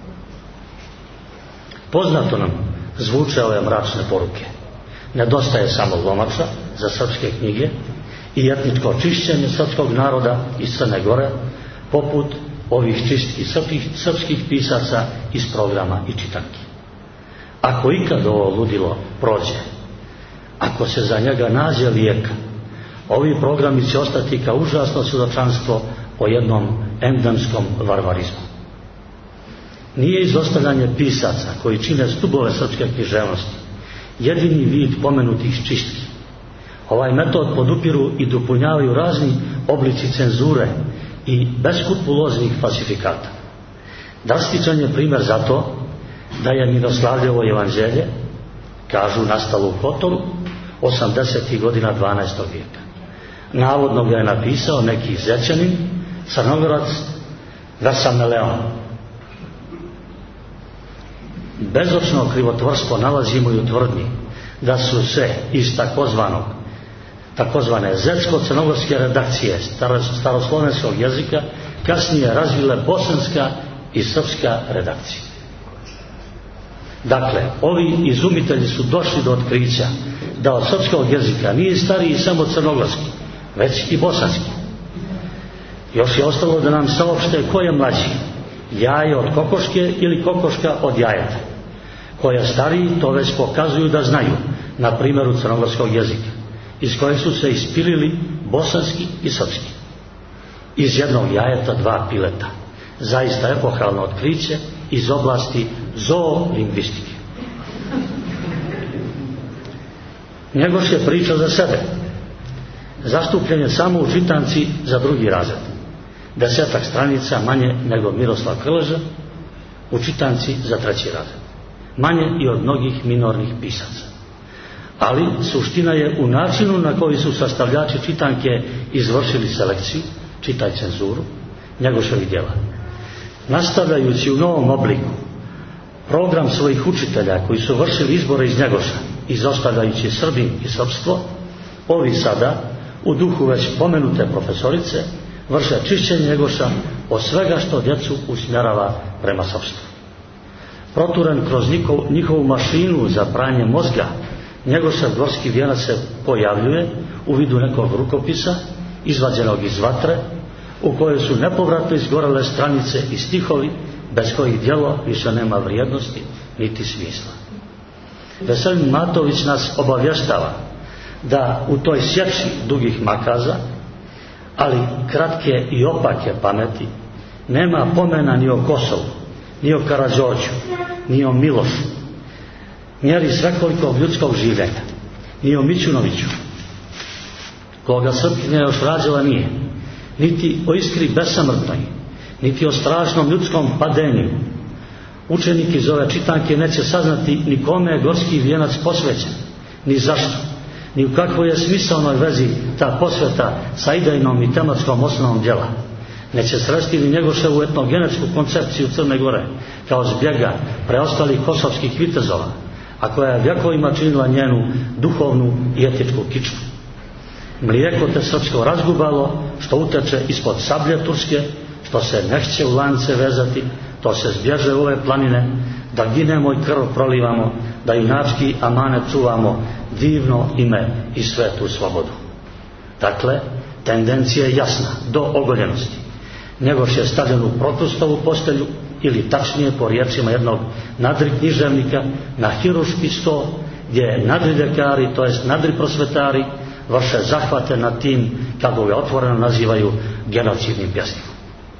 Poznato nam zvuče ove mračne poruke. Nedostaje samo lomača za srpske knjige i etničko čišćenje srpskog naroda iz Crne Gore, poput ovih čistih srpskih pisaca iz programa i čitanki. Ako ikad ovo ludilo prođe, ako se za njega nađe lijek, ovi programi će ostati kao užasno svjedočanstvo o jednom endemskom varvarizmu. Nije izostavljanje pisaca koji čine stubove srpske književnosti jedini vid pomenutih čistki. Ovaj metod podupiru i dopunjavaju razni oblici cenzure i beskrupuloznih falsifikata. Drastičan je primjer za to da je Miroslavljevo evanđelje, kažu, nastalo u Kotoru 80. godina 12. vijeka. Navodno ga je napisao neki Zećanin, Crnogorac Versameleon. Bezočno krivotvorstvo nalazimo i u tvrdnji da su se iz takozvane zetsko-crnogorske redakcije staroslovenskog jezika kasnije razvile bosanska i srpska redakcija. Dakle, ovi izumitelji su došli do otkrića da od srpskog jezika nije stariji samo crnogorski, već i bosanski. Još je ostalo da nam saopšte ko je mlađi, jaje od kokoške ili kokoška od jajeta. Ko je stariji, to već pokazuju da znaju, na primjeru crnogorskog jezika, iz koje su se ispilili bosanski i srpski. Iz jednog jajeta 2 pileta. Zaista epohalno otkriće iz oblasti zoolingvistike. Njegoš je priča za sebe. Zastupljen je samo u čitanci za 2. razred. 10 stranica manje nego Miroslav Krleža, u čitanci za 3. razred. Manje i od mnogih minornih pisaca. Ali suština je u načinu na koji su sastavljači čitanke izvršili selekciju, čitaj cenzuru, Njegoševih djela. Nastavljajući u novom obliku program svojih učitelja koji su vršili izbore iz Njegoša, izostavljajući Srbin i srpstvo, ovi sada, u duhu već pomenute profesorice, vrše čišćenje Njegoša od svega što djecu usmjerava prema srpstvu. Proturen kroz njihovu mašinu za pranje mozga, Njegošev dvorski vijenac se pojavljuje u vidu nekog rukopisa izvađenog iz vatre, u kojoj su nepovratno izgorele stranice i stihovi bez kojih djelo više nema vrijednosti niti smisla. Veselin Matović nas obavještava da u toj sječi dugih makaza, ali kratke i opake pameti, nema pomena ni o Kosovu, ni o Karađorđu, ni o Milošu, mjeri svekolikog ljudskog življenja, ni o Mićunoviću, koga Srpkinja još rađala nije, niti o iskri besamrtnoj, niti o strašnom ljudskom padenju. Učenik iz ove čitanke neće saznati ni kome je gorski vijenac posvećen, ni zašto, ni u kakvoj je smisalnoj vezi ta posveta sa idejnom i tematskom osnovom djela. Neće sresti ni Njegoševu etnogenetsku koncepciju Crne Gore kao zbjega preostalih kosovskih vitezova, a koja je vjekovima činila njenu duhovnu i etičku kičmu. Mlijeko te srpsko razgubalo, što uteče ispod sablje turske, što se neće u lance vezati, to se zbježe u ove planine, da ginemo i krv prolivamo, da junački amanet čuvamo, divno ime i svetu slobodu. Dakle, tendencija je jasna, do ogoljenosti. Njegoš je stavljen u Protustovu postelju, ili tačnije po riječima jednog nadri književnika, na hiruški sto, gdje nadri ljekari, to jest nadri prosvetari, vrše zahvate nad tim, kako ga otvoreno nazivaju, genocidnim pjesnikom.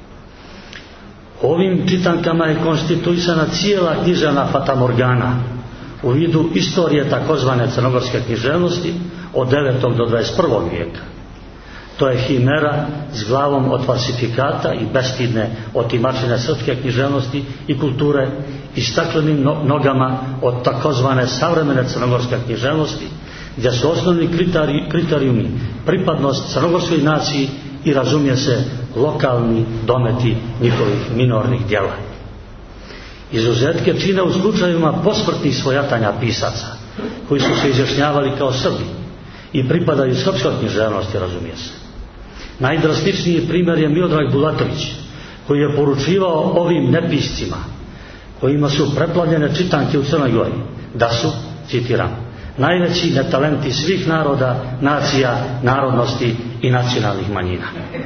Ovim čitankama je konstituisana cijela književna fatamorgana u vidu istorije takozvane crnogorske književnosti od 9. do 21. vijeka. To je himera s glavom od falsifikata i bestidne otimačine srpske književnosti i kulture i staklenim nogama od takozvane savremene crnogorske književnosti, gdje su osnovni kriterijumi pripadnost crnogorskoj naciji i, razumije se, lokalni dometi njihovih minornih djela. Izuzetke čine u slučajevima posmrtnih svojatanja pisaca, koji su se izjašnjavali kao Srbi i pripadaju srpskoj književnosti, razumije se. Najdrastičniji primjer je Miodrag Bulatović, koji je poručivao ovim nepiscima, kojima su preplavljene čitanke u Crnoj Gori, da su, citiram, najveći netalenti svih naroda, nacija, narodnosti i nacionalnih manjina.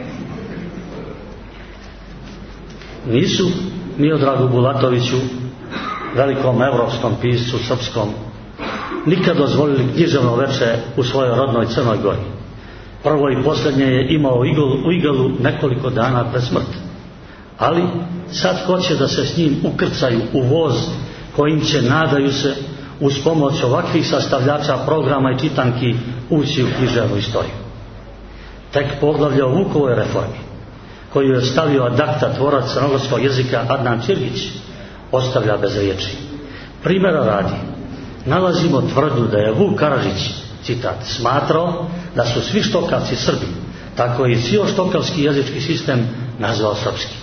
Nisu Miodragu Bulatoviću, velikom evropskom piscu srpskom, nikad dozvolili književno veče u svojoj rodnoj Crnoj Gori. Prvo i posljednje je imao u iglu nekoliko dana pred smrt. Ali sad hoće da se s njim ukrcaju u voz kojim će, nadaju se, uz pomoć ovakvih sastavljača programa i čitanki ući u književnu istoriju. Tek poglavlje o Vukovoj reformi, koju je stavio ad acta tvorac crnogorskog jezika Adnan Čirgić, ostavlja bez riječi. Primjera radi, nalazimo tvrdnju da je Vuk Karadžić, citat, smatrao da su svi štokavci Srbi, tako i cijel štokavski jezički sistem nazvao srpski.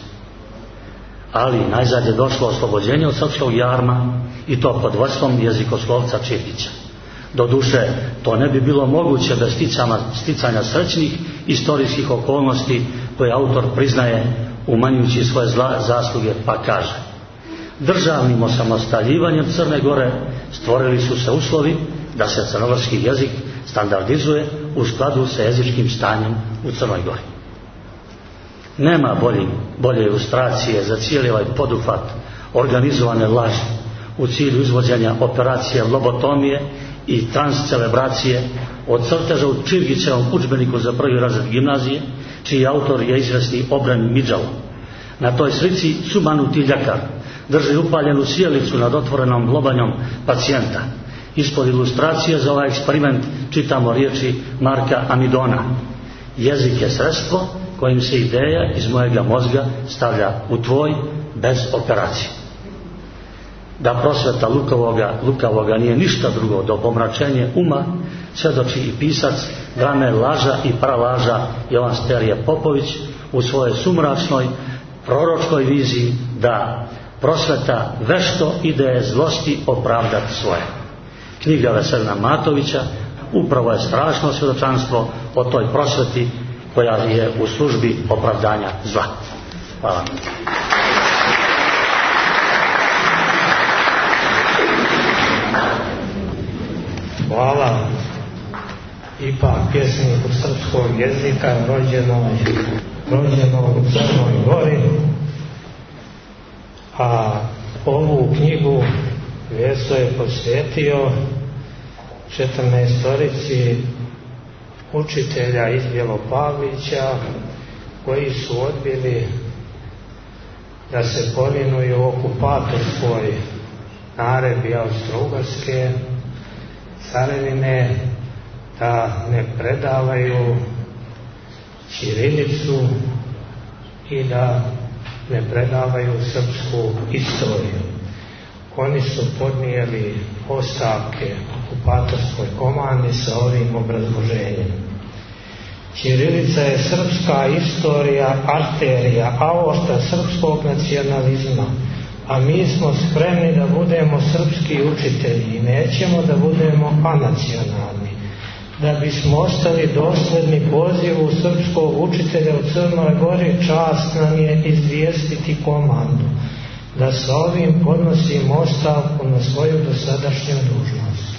Ali najzad je došlo oslobođenje od srpskog jarma, i to pod vodstvom jezikoslovca Čirgića. Doduše, to ne bi bilo moguće bez sticanja srećnih istorijskih okolnosti koje autor priznaje, umanjujući svoje zasluge, pa kaže: državnim osamostaljivanjem Crne Gore stvorili su se uslovi da se crnogorski jezik standardizuje u skladu sa jezičkim stanjem u Crnoj Gori. Nema bolje ilustracije za cijeli ovaj poduhvat organizovane laži u cilju izvođenja operacije lobotomije i transcelebracije od crteža u Čirgićevom udžbeniku za prvi razred gimnazije, čiji autor je izvesni Obren Midžalo. Na toj slici sumanuti ljekar drži upaljenu sjelicu nad otvorenom lobanjom pacijenta. Ispod ilustracije za ovaj eksperiment čitamo riječi Marka Amidona: jezik je sredstvo kojim se ideja iz mojega mozga stavlja u tvoj bez operacije. Da prosveta lukavoga nije ništa drugo do pomračenje uma, svjedoči i pisac drame Laža i pralaža Jovan Sterije Popović u svojoj sumračnoj proročkoj viziji da prosveta vešto ideje zlosti opravdati svoje. Knjiga Veselina Matovića upravo je strašno svjedočanstvo o toj prosveti koja je u službi opravdanja zla. Hvala. Hvala ipak pjesniku srpskog jezika rođenog u Crnoj Gori, a ovu knjigu Veso je posvetio 14 učitelja iz Bjelopavlića koji su odbili da se povinuju okupatorskoj naredbi Austro-Ugarske carevine, da ne predavaju ćirilicu i da ne predavaju srpsku istoriju. Oni su podnijeli ostavke okupatorskoj komandi sa ovim obrazloženjem: ćirilica je srpska istorija, arterija, aorta srpskog nacionalizma, a mi smo spremni da budemo srpski učitelji i nećemo da budemo anacionalni. Da bismo ostali dosledni pozivu srpskog učitelja u Crnoj Gori, čast nam je izvijestiti komandu da sa ovim podnosimo ostavku na svoju dosadašnju dužnost.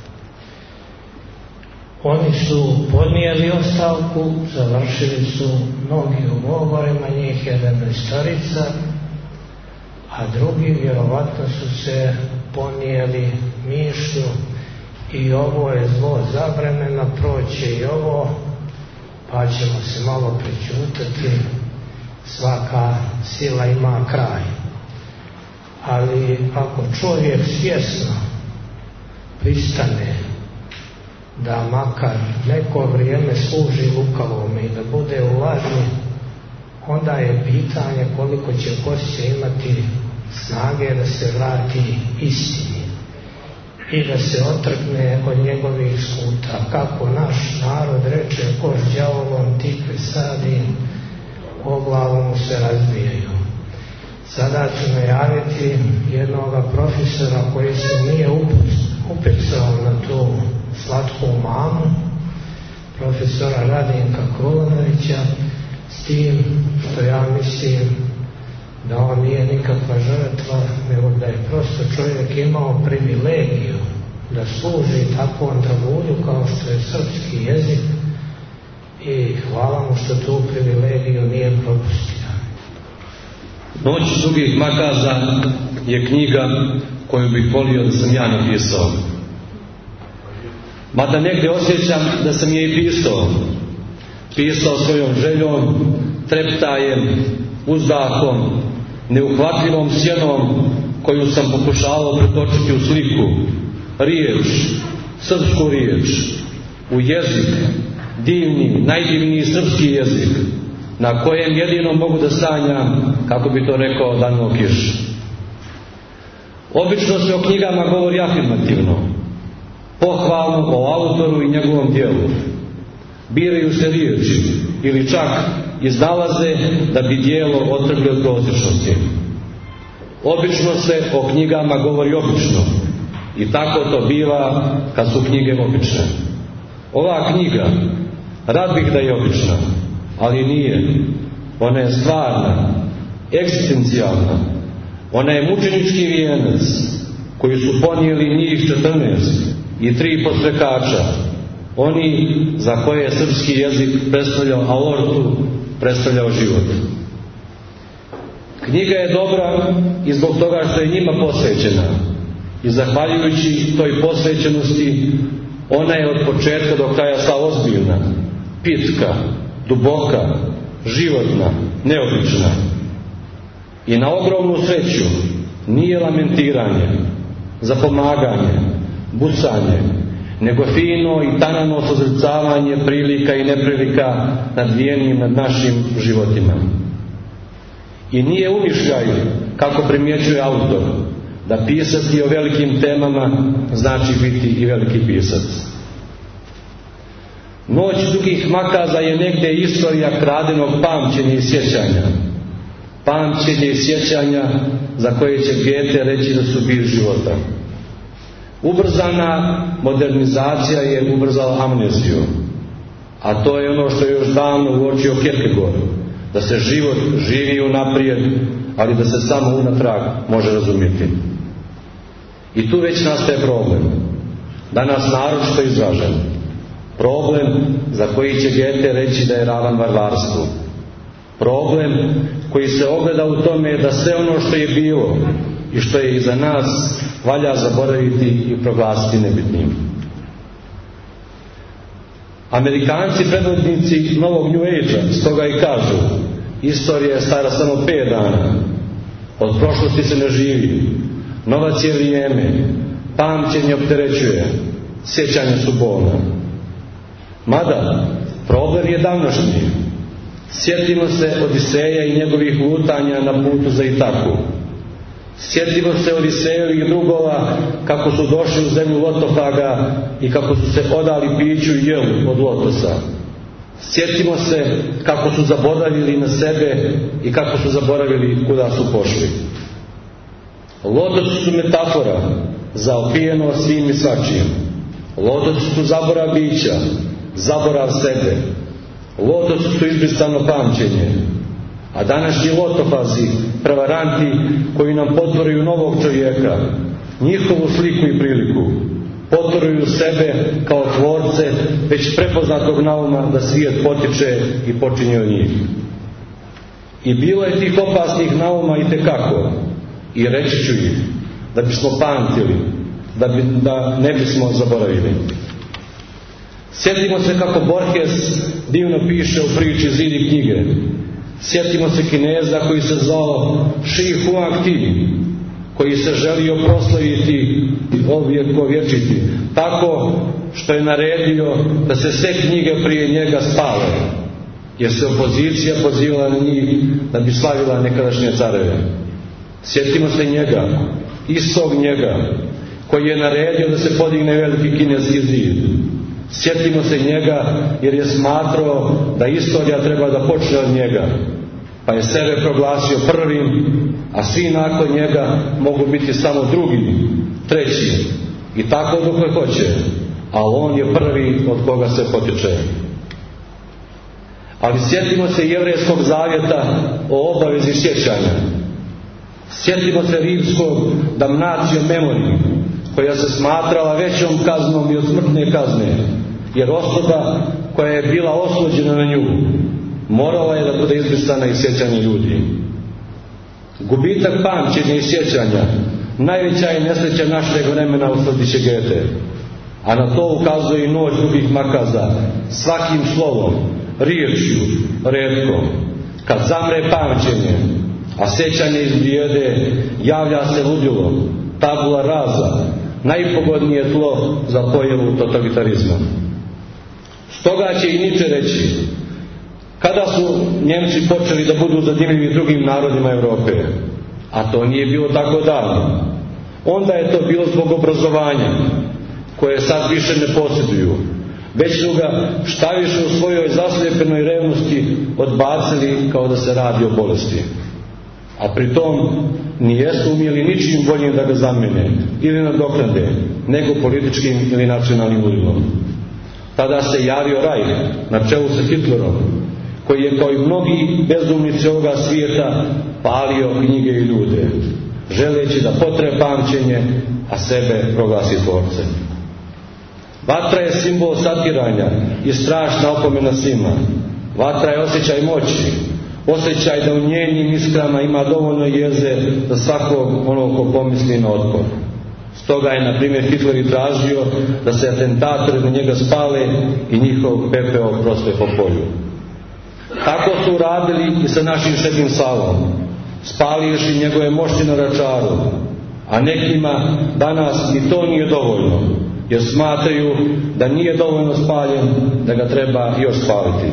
Oni su podnijeli ostavku, završili su mnogi u logorima, njih 11, a drugi vjerovatno su se ponijeli mišlju i ovo je zlo zavremeno, proće i ovo, pa ćemo se malo prećutati, svaka sila ima kraj. Ali ako čovjek svjesno pristane da makar neko vrijeme služi lukavome i da bude u laži, onda je pitanje koliko će poslije imati snage da se vrati istini i da se otrgne od njegovih skuta. Kako naš narod reče, koš đavolom tikve sadi, o glavu mu se razbijaju. Sada ću najaviti jednoga profesora koji se nije upecao na tu slatku mamu, profesora Radinka Krulonovića, s tim što ja mislim da on nije nikakva žrtva, nego da je prosto čovjek imao privilegiju da služi takvom dragulju kao što je srpski jezik i hvala mu što tu privilegiju nije propustio. Noć dugih makaza je knjiga koju bih volio da sam ja napisao. Mada negdje osjećam da sam je i pisao svojom željom, treptajem, uzdahom, neuhvatljivom sjenom koju sam pokušavao pretočiti u sliku, riječ, srpsku riječ, u jezik, divni, najdivniji srpski jezik, na kojem jedino mogu da sanjam, kako bi to rekao Danilo Kiš. Obično se o knjigama govori afirmativno, pohvalno o autoru i njegovom djelu. Biraju se riječi ili čak iznalaze da bi djelo otrgli od prosječnosti. Obično se o knjigama govori obično i tako to biva kad su knjige obične. Ova knjiga, rad bih da je obična, ali nije. Ona je stvarna, egzistencijalna. Ona je mučenički vijenac koji su ponijeli njih 14 i 3 podstrekača, oni za koje je srpski jezik predstavljao aortu, predstavljao život. Knjiga je dobra i zbog toga što je njima posvećena i zahvaljujući toj posvećenosti ona je od početka do kraja sva ozbiljna, pitka, duboka, životna, neobična. I na ogromnu sreću nije lamentiranje, zapomaganje, bucanje, nego fino i tanano sozrcavanje prilika i neprilika nadvijenim nad našim životima. I nije umišljaj, kako primjećuje autor, da pisati o velikim temama znači biti i veliki pisac. Noć dugih makaza je negdje istorija kradenog pamćenja i sjećanja. Pamćenje i sjećanja za koje će Goethe reći da su bit života. Ubrzana modernizacija je ubrzala amneziju, a to je ono što je još davno uočio Kierkegaard, da se život živi unaprijed, ali da se samo unatrag može razumjeti. I tu već nastaje problem, danas naročito izražen, problem za koji će Goethe reći da je ravan varvarstvu. Problem koji se ogleda u tome da sve ono što je bilo i što je iza nas valja zaboraviti i proglasiti nebitnim. Amerikanci, predvodnici novog New Age-a, stoga i kažu: istorija je stara samo 5 dana, od prošlosti se ne živi, novac je vrijeme, pamćenje opterećuje, sjećanja su bolna. Mada, problem je davnošnji. Sjetimo se Odiseja i njegovih lutanja na putu za Itaku. Sjetimo se Odisejevih drugova kako su došli u zemlju Lotofaga i kako su se odali piću i jelu od lotosa. Sjetimo se kako su zaboravili na sebe i kako su zaboravili kuda su pošli. Lotoci su metafora za opijeno svim i svačim. Lotoci su zaborav bića, zaborav sebe. Lotoci su izbrisano pamćenje. A današnji lotofazi, prevaranti koji nam potvaraju novog čovjeka, njihovu sliku i priliku, potvaruju sebe kao tvorce već prepoznatog nauma da svijet potiče i počinje od njih. I bilo je tih opasnih nauma itekako, i reći ću ih, da bismo pamtili, da ne bismo zaboravili. Sjetimo se kako Borges divno piše u priči Zid i knjige. Sjetimo se Kineza koji se zvao Shi Huang Ti, koji se želio proslaviti, ovječiti, tako što je naredio da se sve knjige prije njega spale, jer se opozicija pozivala na njih da bi slavila nekadašnje careve. Sjetimo se njega, istog njega, koji je naredio da se podigne veliki kineski zid. Sjetimo se njega jer je smatrao da istorija treba da počne od njega, pa je sebe proglasio prvim, a svi nakon njega mogu biti samo drugi, treći, i tako dok hoće, a on je prvi od koga se potiče. Ali sjetimo se Jevrejskog zavjeta o obavezi sjećanja. Sjetimo se rimskog damnatio memori, koja se smatrala većom kaznom i od smrtne kazne, jer osoba koja je bila osuđena na nju morala je da bude izbrisana iz sjećanja ljudi. Gubitak pamćenja i sjećanja najveća je nesreća našeg vremena, utvrdiće Goethe, a na to ukazuje i Noć dugih makaza, svakim slovom, riječju, retkom. Kad zamre pamćenje, a sjećanje izblijede, javlja se ludilo, tabula rasa, najpogodnije tlo za pojavu totalitarizma. Stoga će i Nietzsche reći, kada su Njemci počeli da budu zanimljivi drugim narodima Europe, a to nije bilo tako davno, onda je to bilo zbog obrazovanja, koje sad više ne posjeduju, već su ga štaviše u svojoj zaslijepenoj revnosti odbacili kao da se radi o bolesti. A pritom nijesu umjeli ničim boljim da ga zamene ili nadoknade, nego političkim ili nacionalnim udjelom. Tada se javio Reich na čelu sa Hitlerom, koji je kao i mnogi bezumnici ovoga svijeta palio knjige i ljude, želeći da potre pamćenje, a sebe proglasi tvorcem. Vatra je simbol satiranja i strašna opomena svima. Vatra je osjećaj moći, osjećaj da u njenim iskrama ima dovoljno jeze za svakog onog ko pomisli na otpor. Stoga je, na primjer, Hitler i tražio da se atentatori na njega spale i njihov pepeo prospe po polju. Tako su uradili i sa našim Svetim Savom, spalivši njegove mošti na Račaru, a nekima danas ni to nije dovoljno, jer smatraju da nije dovoljno spaljen, da ga treba još spaliti.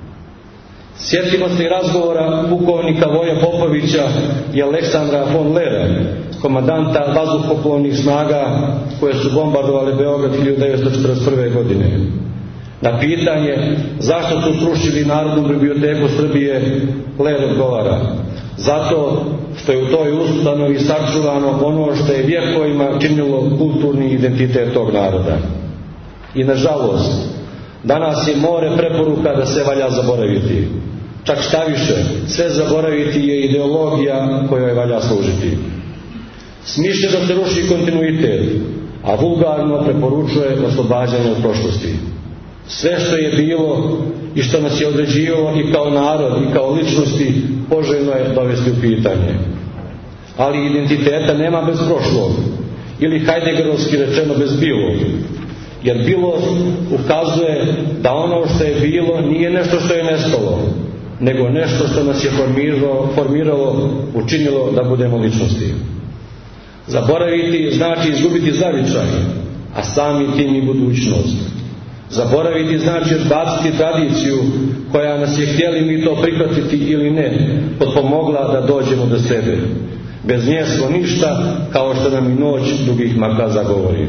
Sjetimo se i razgovora pukovnika Voja Popovića i Aleksandra von Lera, komandanta vazduhoplovnih snaga koje su bombardovali Beograd 1941. godine. Na pitanje zašto su srušili Narodnu biblioteku Srbije, Ler odgovara: zato što je u toj ustanovi sačuvano ono što je vjekovima činilo kulturni identitet tog naroda. I nažalost, danas je more preporuka da se valja zaboraviti. Čak šta više, sve zaboraviti je ideologija kojoj valja služiti. Smišlja da se ruši kontinuitet, a vulgarno preporučuje oslobađanje od prošlosti. Sve što je bilo i što nas je određivalo i kao narod i kao ličnosti poželjno je dovesti u pitanje. Ali identiteta nema bez prošlog, ili Heideggerovski rečeno bez bilog. Jer bilo ukazuje da ono što je bilo nije nešto što je nestalo, nego nešto što nas je formiralo, učinilo da budemo ličnosti. Zaboraviti znači izgubiti zavičaj, a sami tim i budućnost. Zaboraviti znači odbaciti tradiciju koja nas je, htjeli mi to prihvatiti ili ne, potpomogla da dođemo do sebe. Bez nje smo ništa, kao što nam i Noć dugih makaza govori.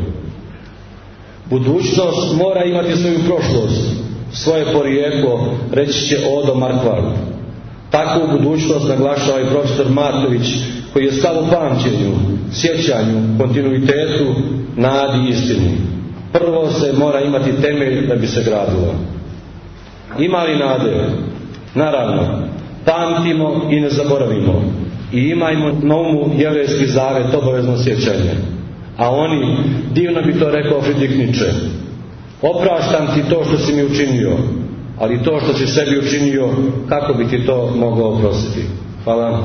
Budućnost mora imati svoju prošlost, svoje porijeklo, reći će Odo Markvard. Takvu budućnost naglašava i profesor Matović, koji je stav u pamćenju, sjećanju, kontinuitetu, nadi i istini. Prvo se mora imati temelj da bi se gradilo. Ima li nade? Naravno, pamtimo i ne zaboravimo. I imajmo na umu Jevrejski zavet, obavezno sjećanje. A oni, divno bi to rekao Friedrich Nietzsche, opraštam ti to što si mi učinio, ali to što si sebi učinio, kako bi ti to mogao oprostiti? Hvala.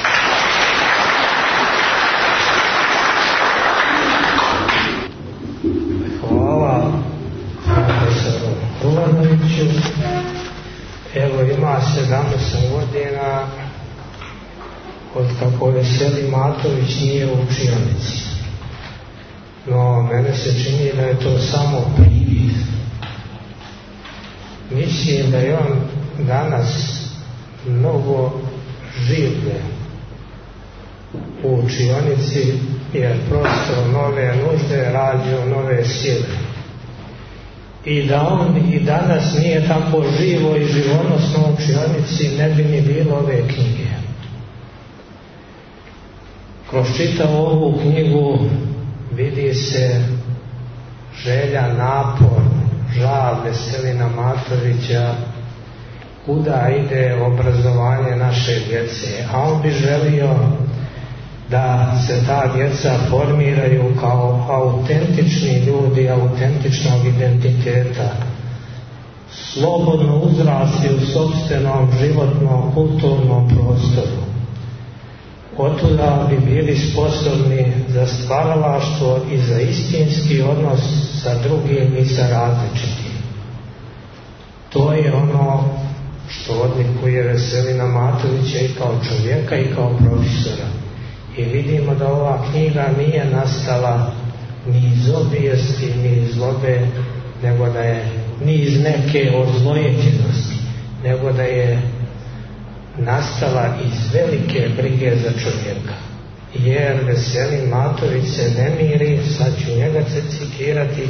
Hvala profesoru Hrvanoviću. Evo, ima 17 godina od kako Veselin Matović nije u učionici. No, mene se čini da je to samo privid. Mislim da je on danas mnogo življe u učionici, jer prosto nove nužde rađaju nove sile. I da on i danas nije tako živo i živonosno u učionici, ne bi ni bilo ove knjige. Kroz čitavu ovu knjigu vidi se želja, napor, žal Veselina Matovića kuda ide obrazovanje naše djece, a on bi želio da se ta djeca formiraju kao autentični ljudi, autentičnog identiteta, slobodno uzrasti u sopstvenom životnom, kulturnom prostoru. Otuda bi bili sposobni za stvaralaštvo i za istinski odnos sa drugim i sa različitim. To je ono što odlikuje Veselina Matovića i kao čovjeka i kao profesora. I vidimo da ova knjiga nije nastala ni iz obijesti, ni iz zlobe, nego da je ni iz neke ozlojeđenosti, nego da je nastala iz velike brige za čovjeka. Jer Veselin Matović se ne miri, sad ću njega citirati,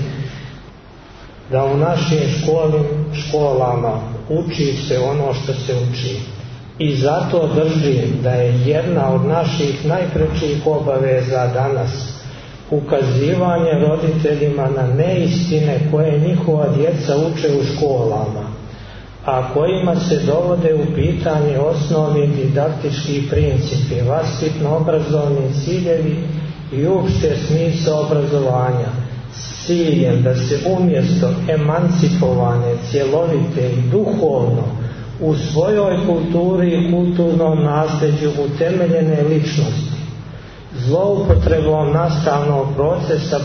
da u našim školama uči se ono što se uči. I zato držim da je jedna od naših najprećih obaveza danas ukazivanje roditeljima na neistine koje njihova djeca uče u školama, a kojima se dovode u pitanje osnovni didaktički principi, vaspitno-obrazovni ciljevi i uopšte smisao obrazovanja, s ciljem da se umjesto emancipovane, cjelovite i duhovno u svojoj kulturi i kulturnom nasljeđu utemeljene ličnosti zloupotrebom nastavnog procesa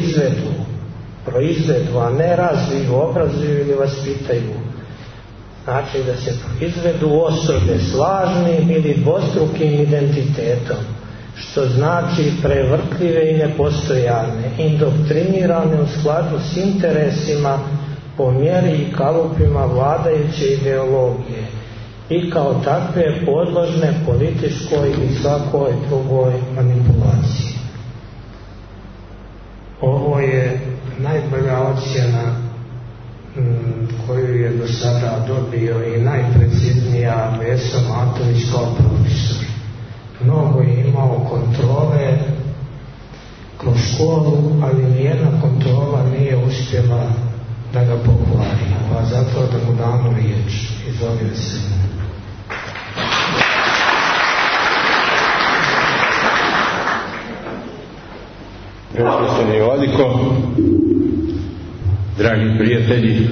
proizvedu, a ne razviju, obrazuju ili vaspitaju. Znači da se proizvedu osobe s lažnim ili dvostrukim identitetom, što znači prevrtljive i nepostojane, indoktrinirane u skladu s interesima po mjeri i kalupima vladajuće ideologije i kao takve podložne političkoj i svakoj drugoj manipulaciji. Ovo je najbolja ocjena koju je do sada dobio i najpreciznija Veso Matović kao profesor. Mnogo je imao kontrole kroz školu, ali nijedna kontrola nije uspjela da ga pokvari, pa zato da mu damo riječ. Izvolite se. Profesor Jovaliko, dragi prijatelji,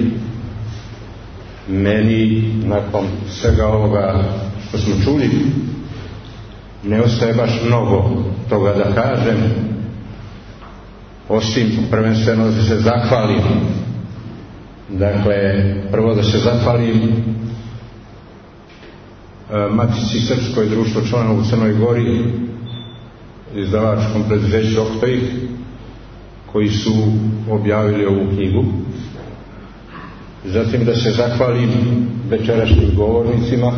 meni nakon svega ovoga što smo čuli ne ostaje baš mnogo toga da kažem, osim prvenstveno da se zahvalim. Dakle, prvo da se zahvalim Matici Srpskoj, društvo članova u Crnoj Gori, izdavačkom preduzeću Oktoih, koji su objavili ovu knjigu. Zatim da se zahvalim večerašnjim govornicima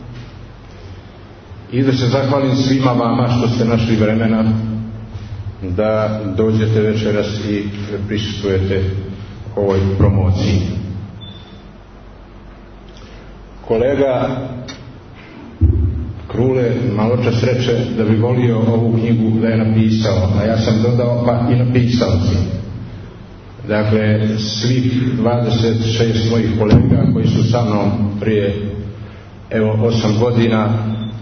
i da se zahvalim svima vama što ste našli vremena da dođete večeras i prisustvujete ovoj promociji. Krule maločas reče da bi volio ovu knjigu da je napisao, a ja sam dodao pa i napisao si. Dakle, svih 26 mojih kolega koji su sa mnom prije 8 godina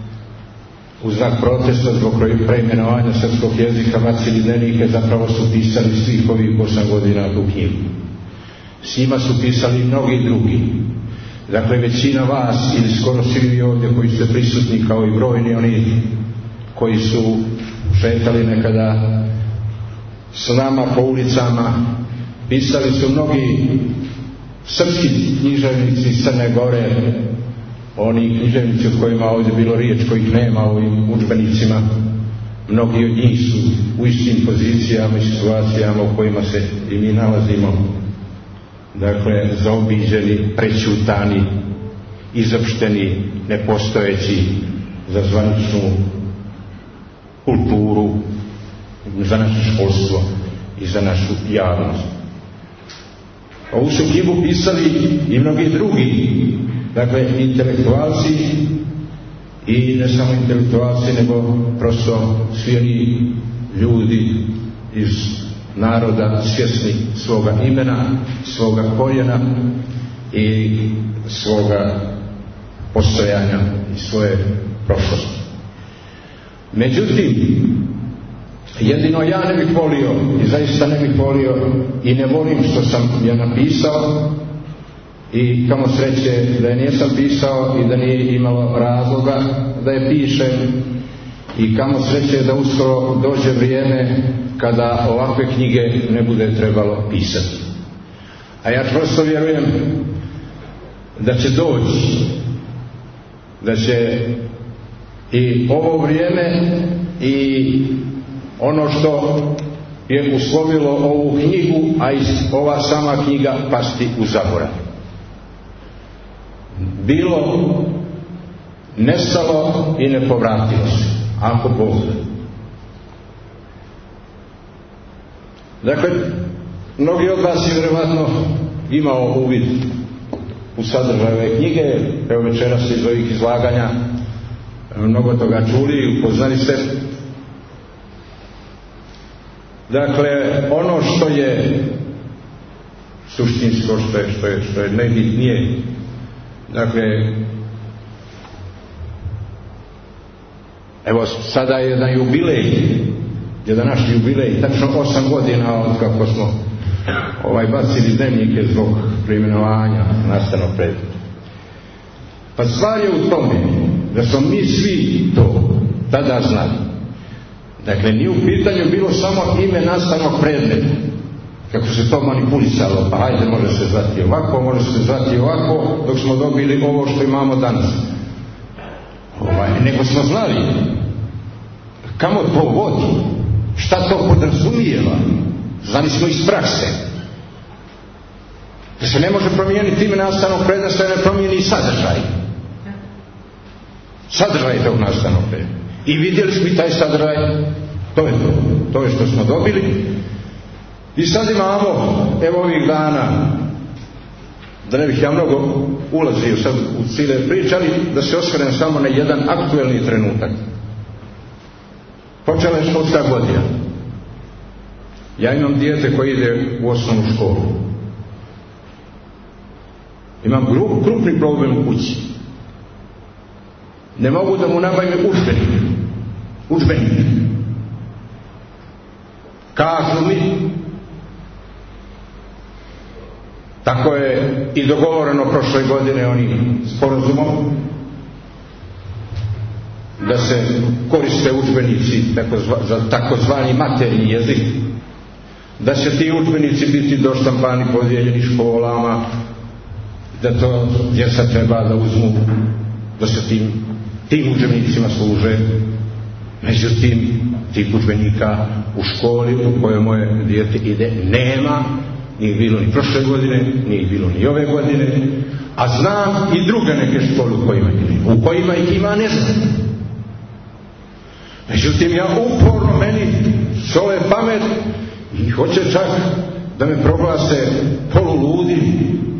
u znak protesta zbog preimenovanja srpskog jezika bacili denike, zapravo su pisali svih ovih 8 godina tu knjigu. S njima su pisali mnogi drugi. Dakle, većina vas ili skoro svi ovdje koji ste prisutni, kao i brojni oni koji su šetali nekada s nama po ulicama, pisali su mnogi srpski književnici iz Crne Gore, oni književnici o kojima ovdje bilo riječ, kojih nema u ovim udžbenicima. Mnogi od njih su u istim pozicijama i situacijama u kojima se i mi nalazimo. Dakle, zaobiđeni, prećutani, izopšteni, nepostojeći za zvaničnu kulturu, za naše školstvo i za našu javnost. Ovu su knjigu pisali i mnogi drugi, dakle, intelektualci, i ne samo intelektualci, nego prosto svi oni ljudi iz naroda svjesni svoga imena, svoga korijena i svoga postojanja i svoje prošlosti. Međutim, jedino ja ne bih volio i zaista ne bih volio i ne volim što sam ja napisao, i kamo sreće da je nisam pisao i da nije imalo razloga da je pišem, i kamo sreće da uskoro dođe vrijeme kada ovakve knjige ne bude trebalo pisati. A ja čvrsto vjerujem da će doći, da će i ovo vrijeme i ono što je uslovilo ovu knjigu, a i ova sama knjiga, pasti u zaborav. Bilo, nestalo i ne povratilo se, ako Bog. Dakle, mnogi od vas je vjerovatno imao uvid u sadržaj ove knjige. Evo, večeras iz ovih izlaganja mnogo toga čuli i upoznali se. Dakle, ono što je suštinsko, što je najbitnije, dakle, evo sada je jedan jubilej, jedan naš jubilej, tačno 8 godina od kako smo bacili dnevnike zbog preimenovanja nastavnog predmeta. Pa stvar je u tome da smo mi svi to tada znali. Dakle, nije u pitanju bilo samo ime nastavnog predmeta, kako se to manipulisalo, pa hajde, može se zvati ovako, može se zvati ovako, dok smo dobili ovo što imamo danas. Nego smo znali kamo to vodi, šta to podrazumijeva. Znali smo iz prakse da se ne može promijeniti ime nastavnog predmeta, ne promijeni i sadržaj tog nastavnog predmeta. I vidjeli smo i taj sadržaj, to je što smo dobili. I sad imamo, evo ovih dana, da ne bih ja mnogo ulazio sad u cijele priče, ali da se osvrnem samo na jedan aktuelni trenutak. Počela je školska godina. Ja imam dijete koje ide u osnovnu školu. Imam krupni problem u kući. Ne mogu da mu nabavim udžbenik. Kažu mi, tako je i dogovoreno prošle godine onim sporazumom, da se koriste udžbenici za takozvani maternji jezik, da će ti udžbenici biti doštampani, podijeljeni školama, da to djeca treba da uzmu, da se tim udžbenicima služe. Međutim, tih udžbenika u školi u kojoj moje dijete ide nema, nije bilo ni prošle godine, nije bilo ni ove godine, a znam i druge neke škole u kojima ih ima, ne znam. Međutim, ja uporno, meni sole pamet i hoće čak da me proglase poluludim,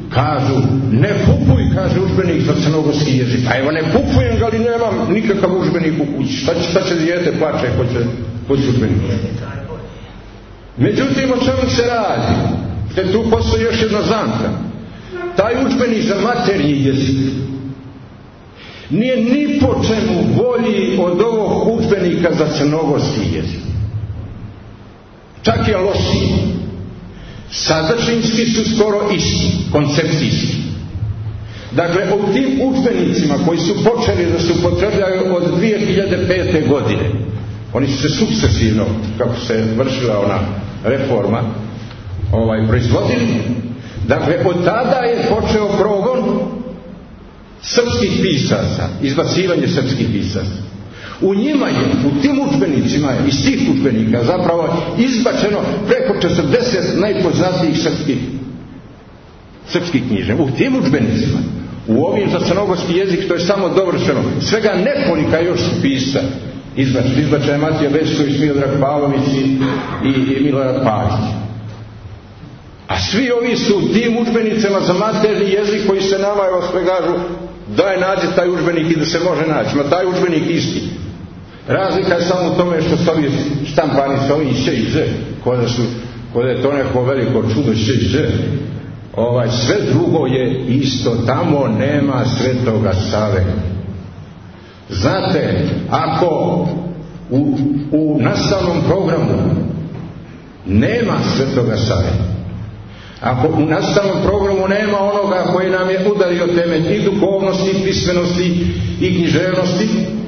kažu, ne kupuj, kaže, udžbenik za crnogorski jezik. Pa evo, ne kupujem ga, ali nemam nikakav udžbenik u kući. Šta će dijete plače, hoće udžbenik. Međutim, o čemu se radi? Te tu postoji još jedna zamka. Taj udžbenik za maternji jezik nije ni po čemu bolji od ovog udžbenika za crnogorski jezik. Čak je lošiji. Sadržinski su skoro isti, koncepcijski. Dakle, u tim udžbenicima koji su počeli da se upotrebljaju od 2005. godine, oni su se sukcesivno, kako se vršila ona reforma, proizvodili. Dakle, od tada je počeo progon srpskih pisaca, izbacivanje srpskih pisaca. U njima je, u tim udžbenicima iz tih udžbenika zapravo izbačeno preko 40 najpoznatijih srpskih književnika. U tim udžbenicima, u ovim za crnogorski jezik, to je samo dovršeno. Svega nekolika još su pisca. Izbačena je Matija Bećković, Miodrag Pavlović i Milorad Pavić. A svi ovi su u tim udžbenicama za maternji jezik koji se nama evo spregažu, daj nađe taj udžbenik i da se može naći. Ma taj udžbenik isti. Razlika je samo u tome što su ovi štampani sa ovim š i ž, kod je to neko veliko čudo š i ž. Sve drugo je isto, tamo nema Svetoga Save. Znate, ako u nastavnom programu nema Svetoga Save, ako u nastavnom programu nema onoga koji nam je udario temelj i duhovnosti, i pismenosti, i književnosti,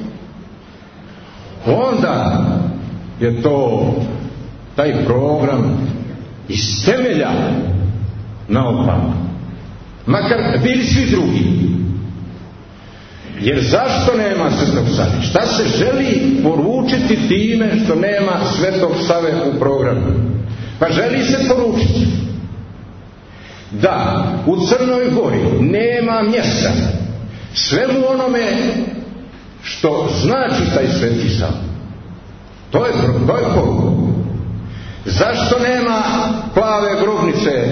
onda je to taj program iz temelja naopako. Makar bili svi drugi. Jer zašto nema Svetog Save? Šta se želi poručiti time što nema Svetog Save u programu? Pa želi se poručiti da u Crnoj Gori nema mjesta svemu onome što znači taj Sveti Sava. To je poruka. Zašto nema plave grobnice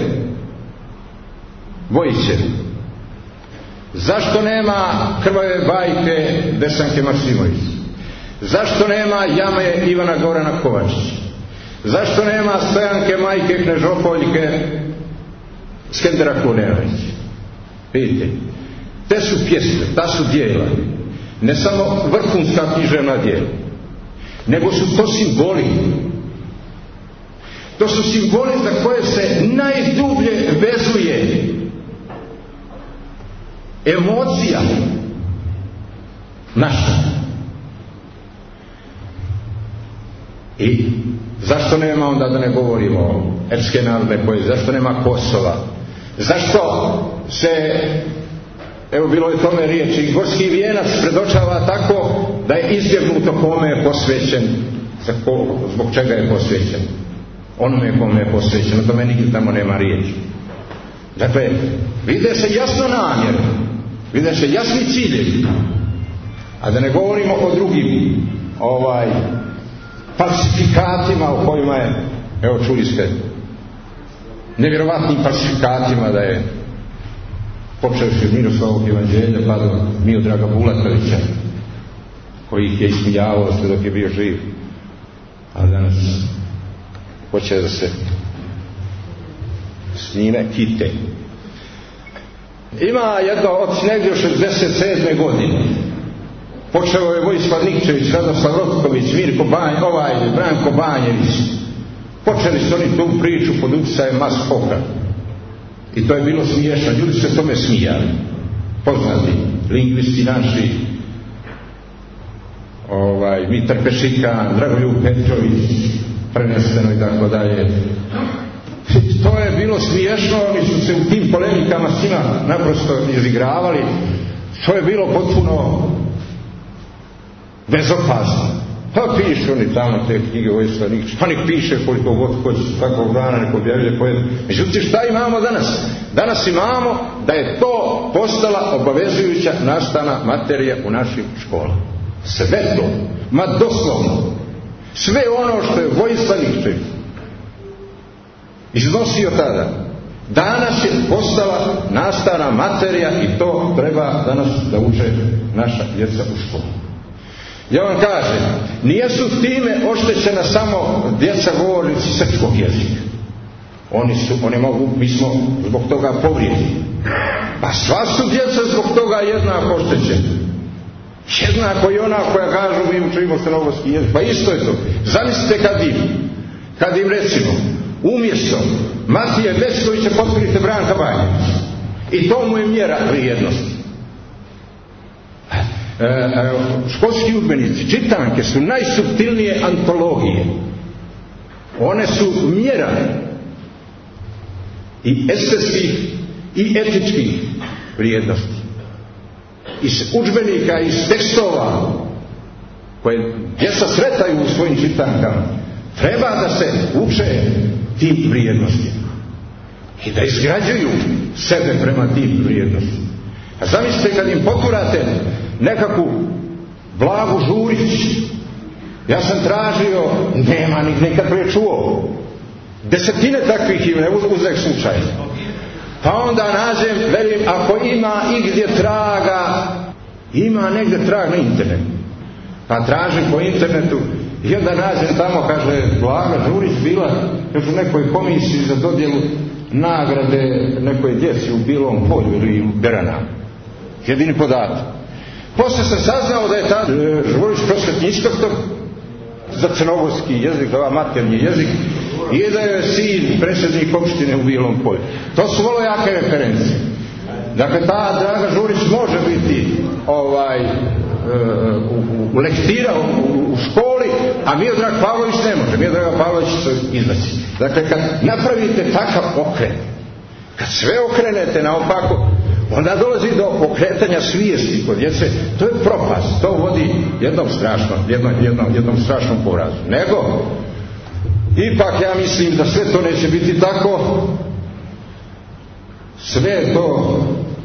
Vojiće? Zašto nema krvave bajke Desanke Maksimović? Zašto nema jame Ivana Gorana Kovačića? Zašto nema stojanke majke Knežopoljke Skendera Klunevića? Vidite, te su pjesme, ta su dijela, ne samo vrhunska književna dijela, nego su to simboli. To su simboli za koje se najdublje vezuje emocija naša. I zašto nema onda, da ne govorimo, epske narodne poezije, zašto nema Kosova? Zašto se, evo bilo je tome riječi, Gorski vijenac predočava tako da je izbjegnuto kome je posvećen, zbog čega je posvećen, onome kome je posvećen, o tome nigdje tamo nema riječi. Dakle, vide se jasno namjer, vide se jasni ciljevi, a da ne govorimo o drugim falsifikatima o kojima je, evo čuli ste, nevjerovatnim falsifikatima da je počevši od Miroslavog evanđelja pa do Miodraga Bulatovića koji ih je ismijavao sve dok je bio živ, a danas hoće da se s njime kite. Ima jedno od negdje u 67. godine počeo je Vojislav Nikčević, Radoslav Rotković, Branko Banjević. Počeli su oni tu priču pod utjecajem Maskoka. I to je bilo smiješno. Ljudi se tome smijali. Poznati lingvisti naši, Mitar Pešika, Dragoljub Petrović, preneseno i tako dalje. To je bilo smiješno, oni su se u tim polemikama s njima naprosto izigravali. To je bilo potpuno bezopasno. Pa piše oni tamo te knjige Vojislava Nikčića, pa nek piše koliko god hoće, svakog dana nek objavljuje poeziju. Međutim, šta imamo danas? Danas imamo da je to postala obavezujuća nastavna materija u našim školama. Sve to, ma doslovno, sve ono što je Vojislav Nikčić iznosio tada, Danas je postala nastavna materija i to treba danas da uče naša djeca u školu. Ja vam kažem, nijesu time oštećena samo djeca govornici srpskog jezika. Oni mogu, mi smo zbog toga povrijedili. Pa sva su djeca zbog toga jednako oštećena. Jednako i ona koja kažu mi učimo crnogorski jezik. Pa isto je to. Zamislite kad im recimo umjesto Matije Beckovića potvorite Branka Banjac. I to mu je mjera vrijednosti. Školski udžbenici, čitanke su najsuptilnije antologije. One su mjera i estetskih i etičkih vrijednosti. Iz udžbenika, iz tekstova koje djeca sretaju u svojim čitankama, treba da se uče tim vrijednostima i da izgrađuju sebe prema tim vrijednostima. A zamislite kad im poturate nekakvu Blagu Žurić, ja sam tražio, nema nikad čuo, desetine takvih imena, uzek slučajno. Pa onda nađem, velim, ako ima igdje traga, ima negdje trag na internetu. Pa tražim po internetu i onda nađem tamo, kaže, Blaga Žurić bila u nekoj komisiji za dodjelu nagrade nekoj djeci u Bilom Polju ili u Beranama. Jedini podatak. Poslije sam saznao da je ta Žurić prosvetni inspektor za crnogorski jezik, za maternji jezik, i da je sin predsjednik opštine u Bilom Polju. To su vrlo jake referencije. Dakle, ta Draga Žurić može biti lektira u školi, a Miodrag Pavlović ne može. Miodrag Pavlović se izbaci. Dakle, kad napravite takav okret, kad sve okrenete naopako, onda dolazi do pokretanja svijesti kod djece. To je propast. To vodi jednom strašnom porazu. Nego, ipak ja mislim da sve to neće biti tako. Sve to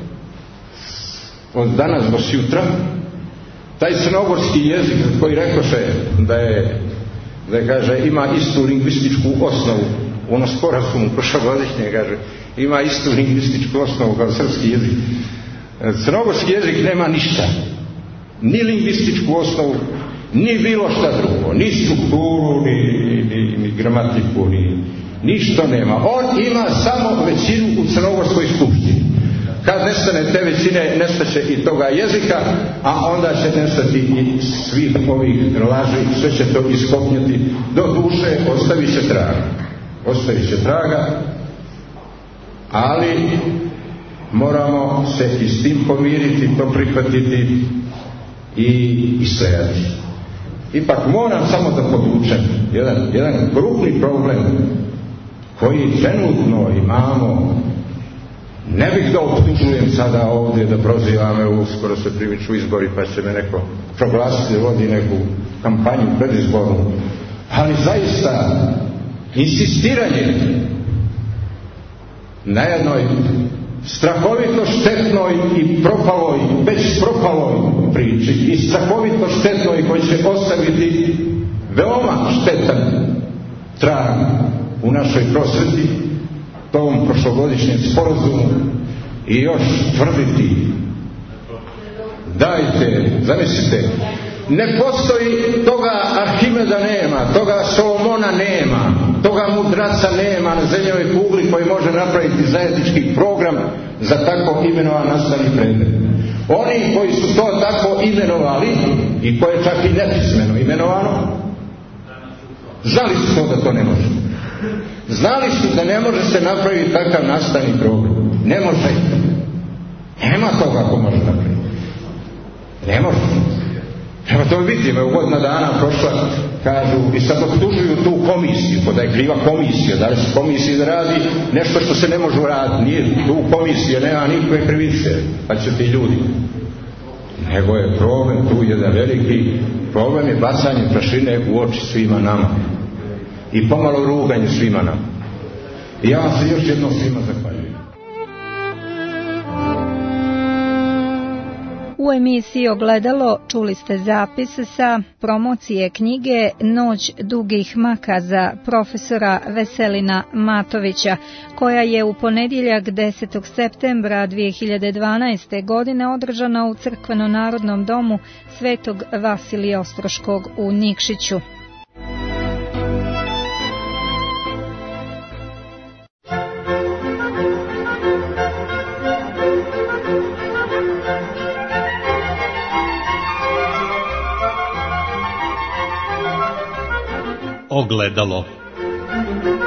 od danas do sutra. Taj crnogorski jezik koji rekoše da kaže ima istu lingvističku osnovu, ono sporazumu prošlogodišnje kaže ima istu lingvističku osnovu kao srpski jezik. Crnogorski jezik nema ništa, ni lingvističku osnovu, ni bilo šta drugo, ni strukturu, ni gramatiku, ništa nema. On ima samo većinu u Crnogorskoj skupštini. Kad nestane te većine, nestaće i toga jezika, a onda će nestati i svih ovih laži, sve će to iskopnjati. Do duše ostavit će traga, ali moramo se i s tim pomiriti, to prihvatiti i istrajati. Ipak moram samo da podvučem jedan krupni problem koji trenutno imamo. Ne bih da optužujem sada ovdje, da prozivam, uskoro se primiču izbori pa će me neko proglasiti da vodi neku kampanju predizbornu, ali zaista insistiranje na jednoj strahovito štetnoj i propaloj, već propaloj priči i strahovito štetnoj koji će ostaviti veoma štetan trag u našoj prosveti, tom prošlogodišnjem sporazumu, i još tvrditi dajte, zamislite, ne postoji toga Arhimeda nema, toga Solomona nema, toga mudraca nema na zemljovoj kugli koji može napraviti zajednički program za tako imenovan nastavni predmet. Oni koji su to tako imenovali i koje čak i nepismeno imenovano, znali su to da to ne može. Znali su da ne može se napraviti takav nastavni program. Ne može. Nema toga ako može napraviti. Ne može. Evo to vidim, evo godina dana prošla, kažu, i sad optužuju tu komisiju, pa da je kriva komisija, da li su komisije da radi nešto što se ne može uraditi. Nije tu komisija, nema nikakve krivice, pa će ti ljudi. Nego je problem, tu jedan veliki problem je bacanje prašine u oči svima nama. I pomalo ruganje svima nama. I ja vam se još jednom svima zahvaljujem. U U emisiji Ogledalo čuli ste zapis sa promocije knjige Noć dugih makaza profesora Veselina Matovića, koja je u ponedjeljak 10. septembra 2012. godine održana u Crkveno-narodnom domu Svetog Vasilija Ostroškog u Nikšiću. Ogledalo.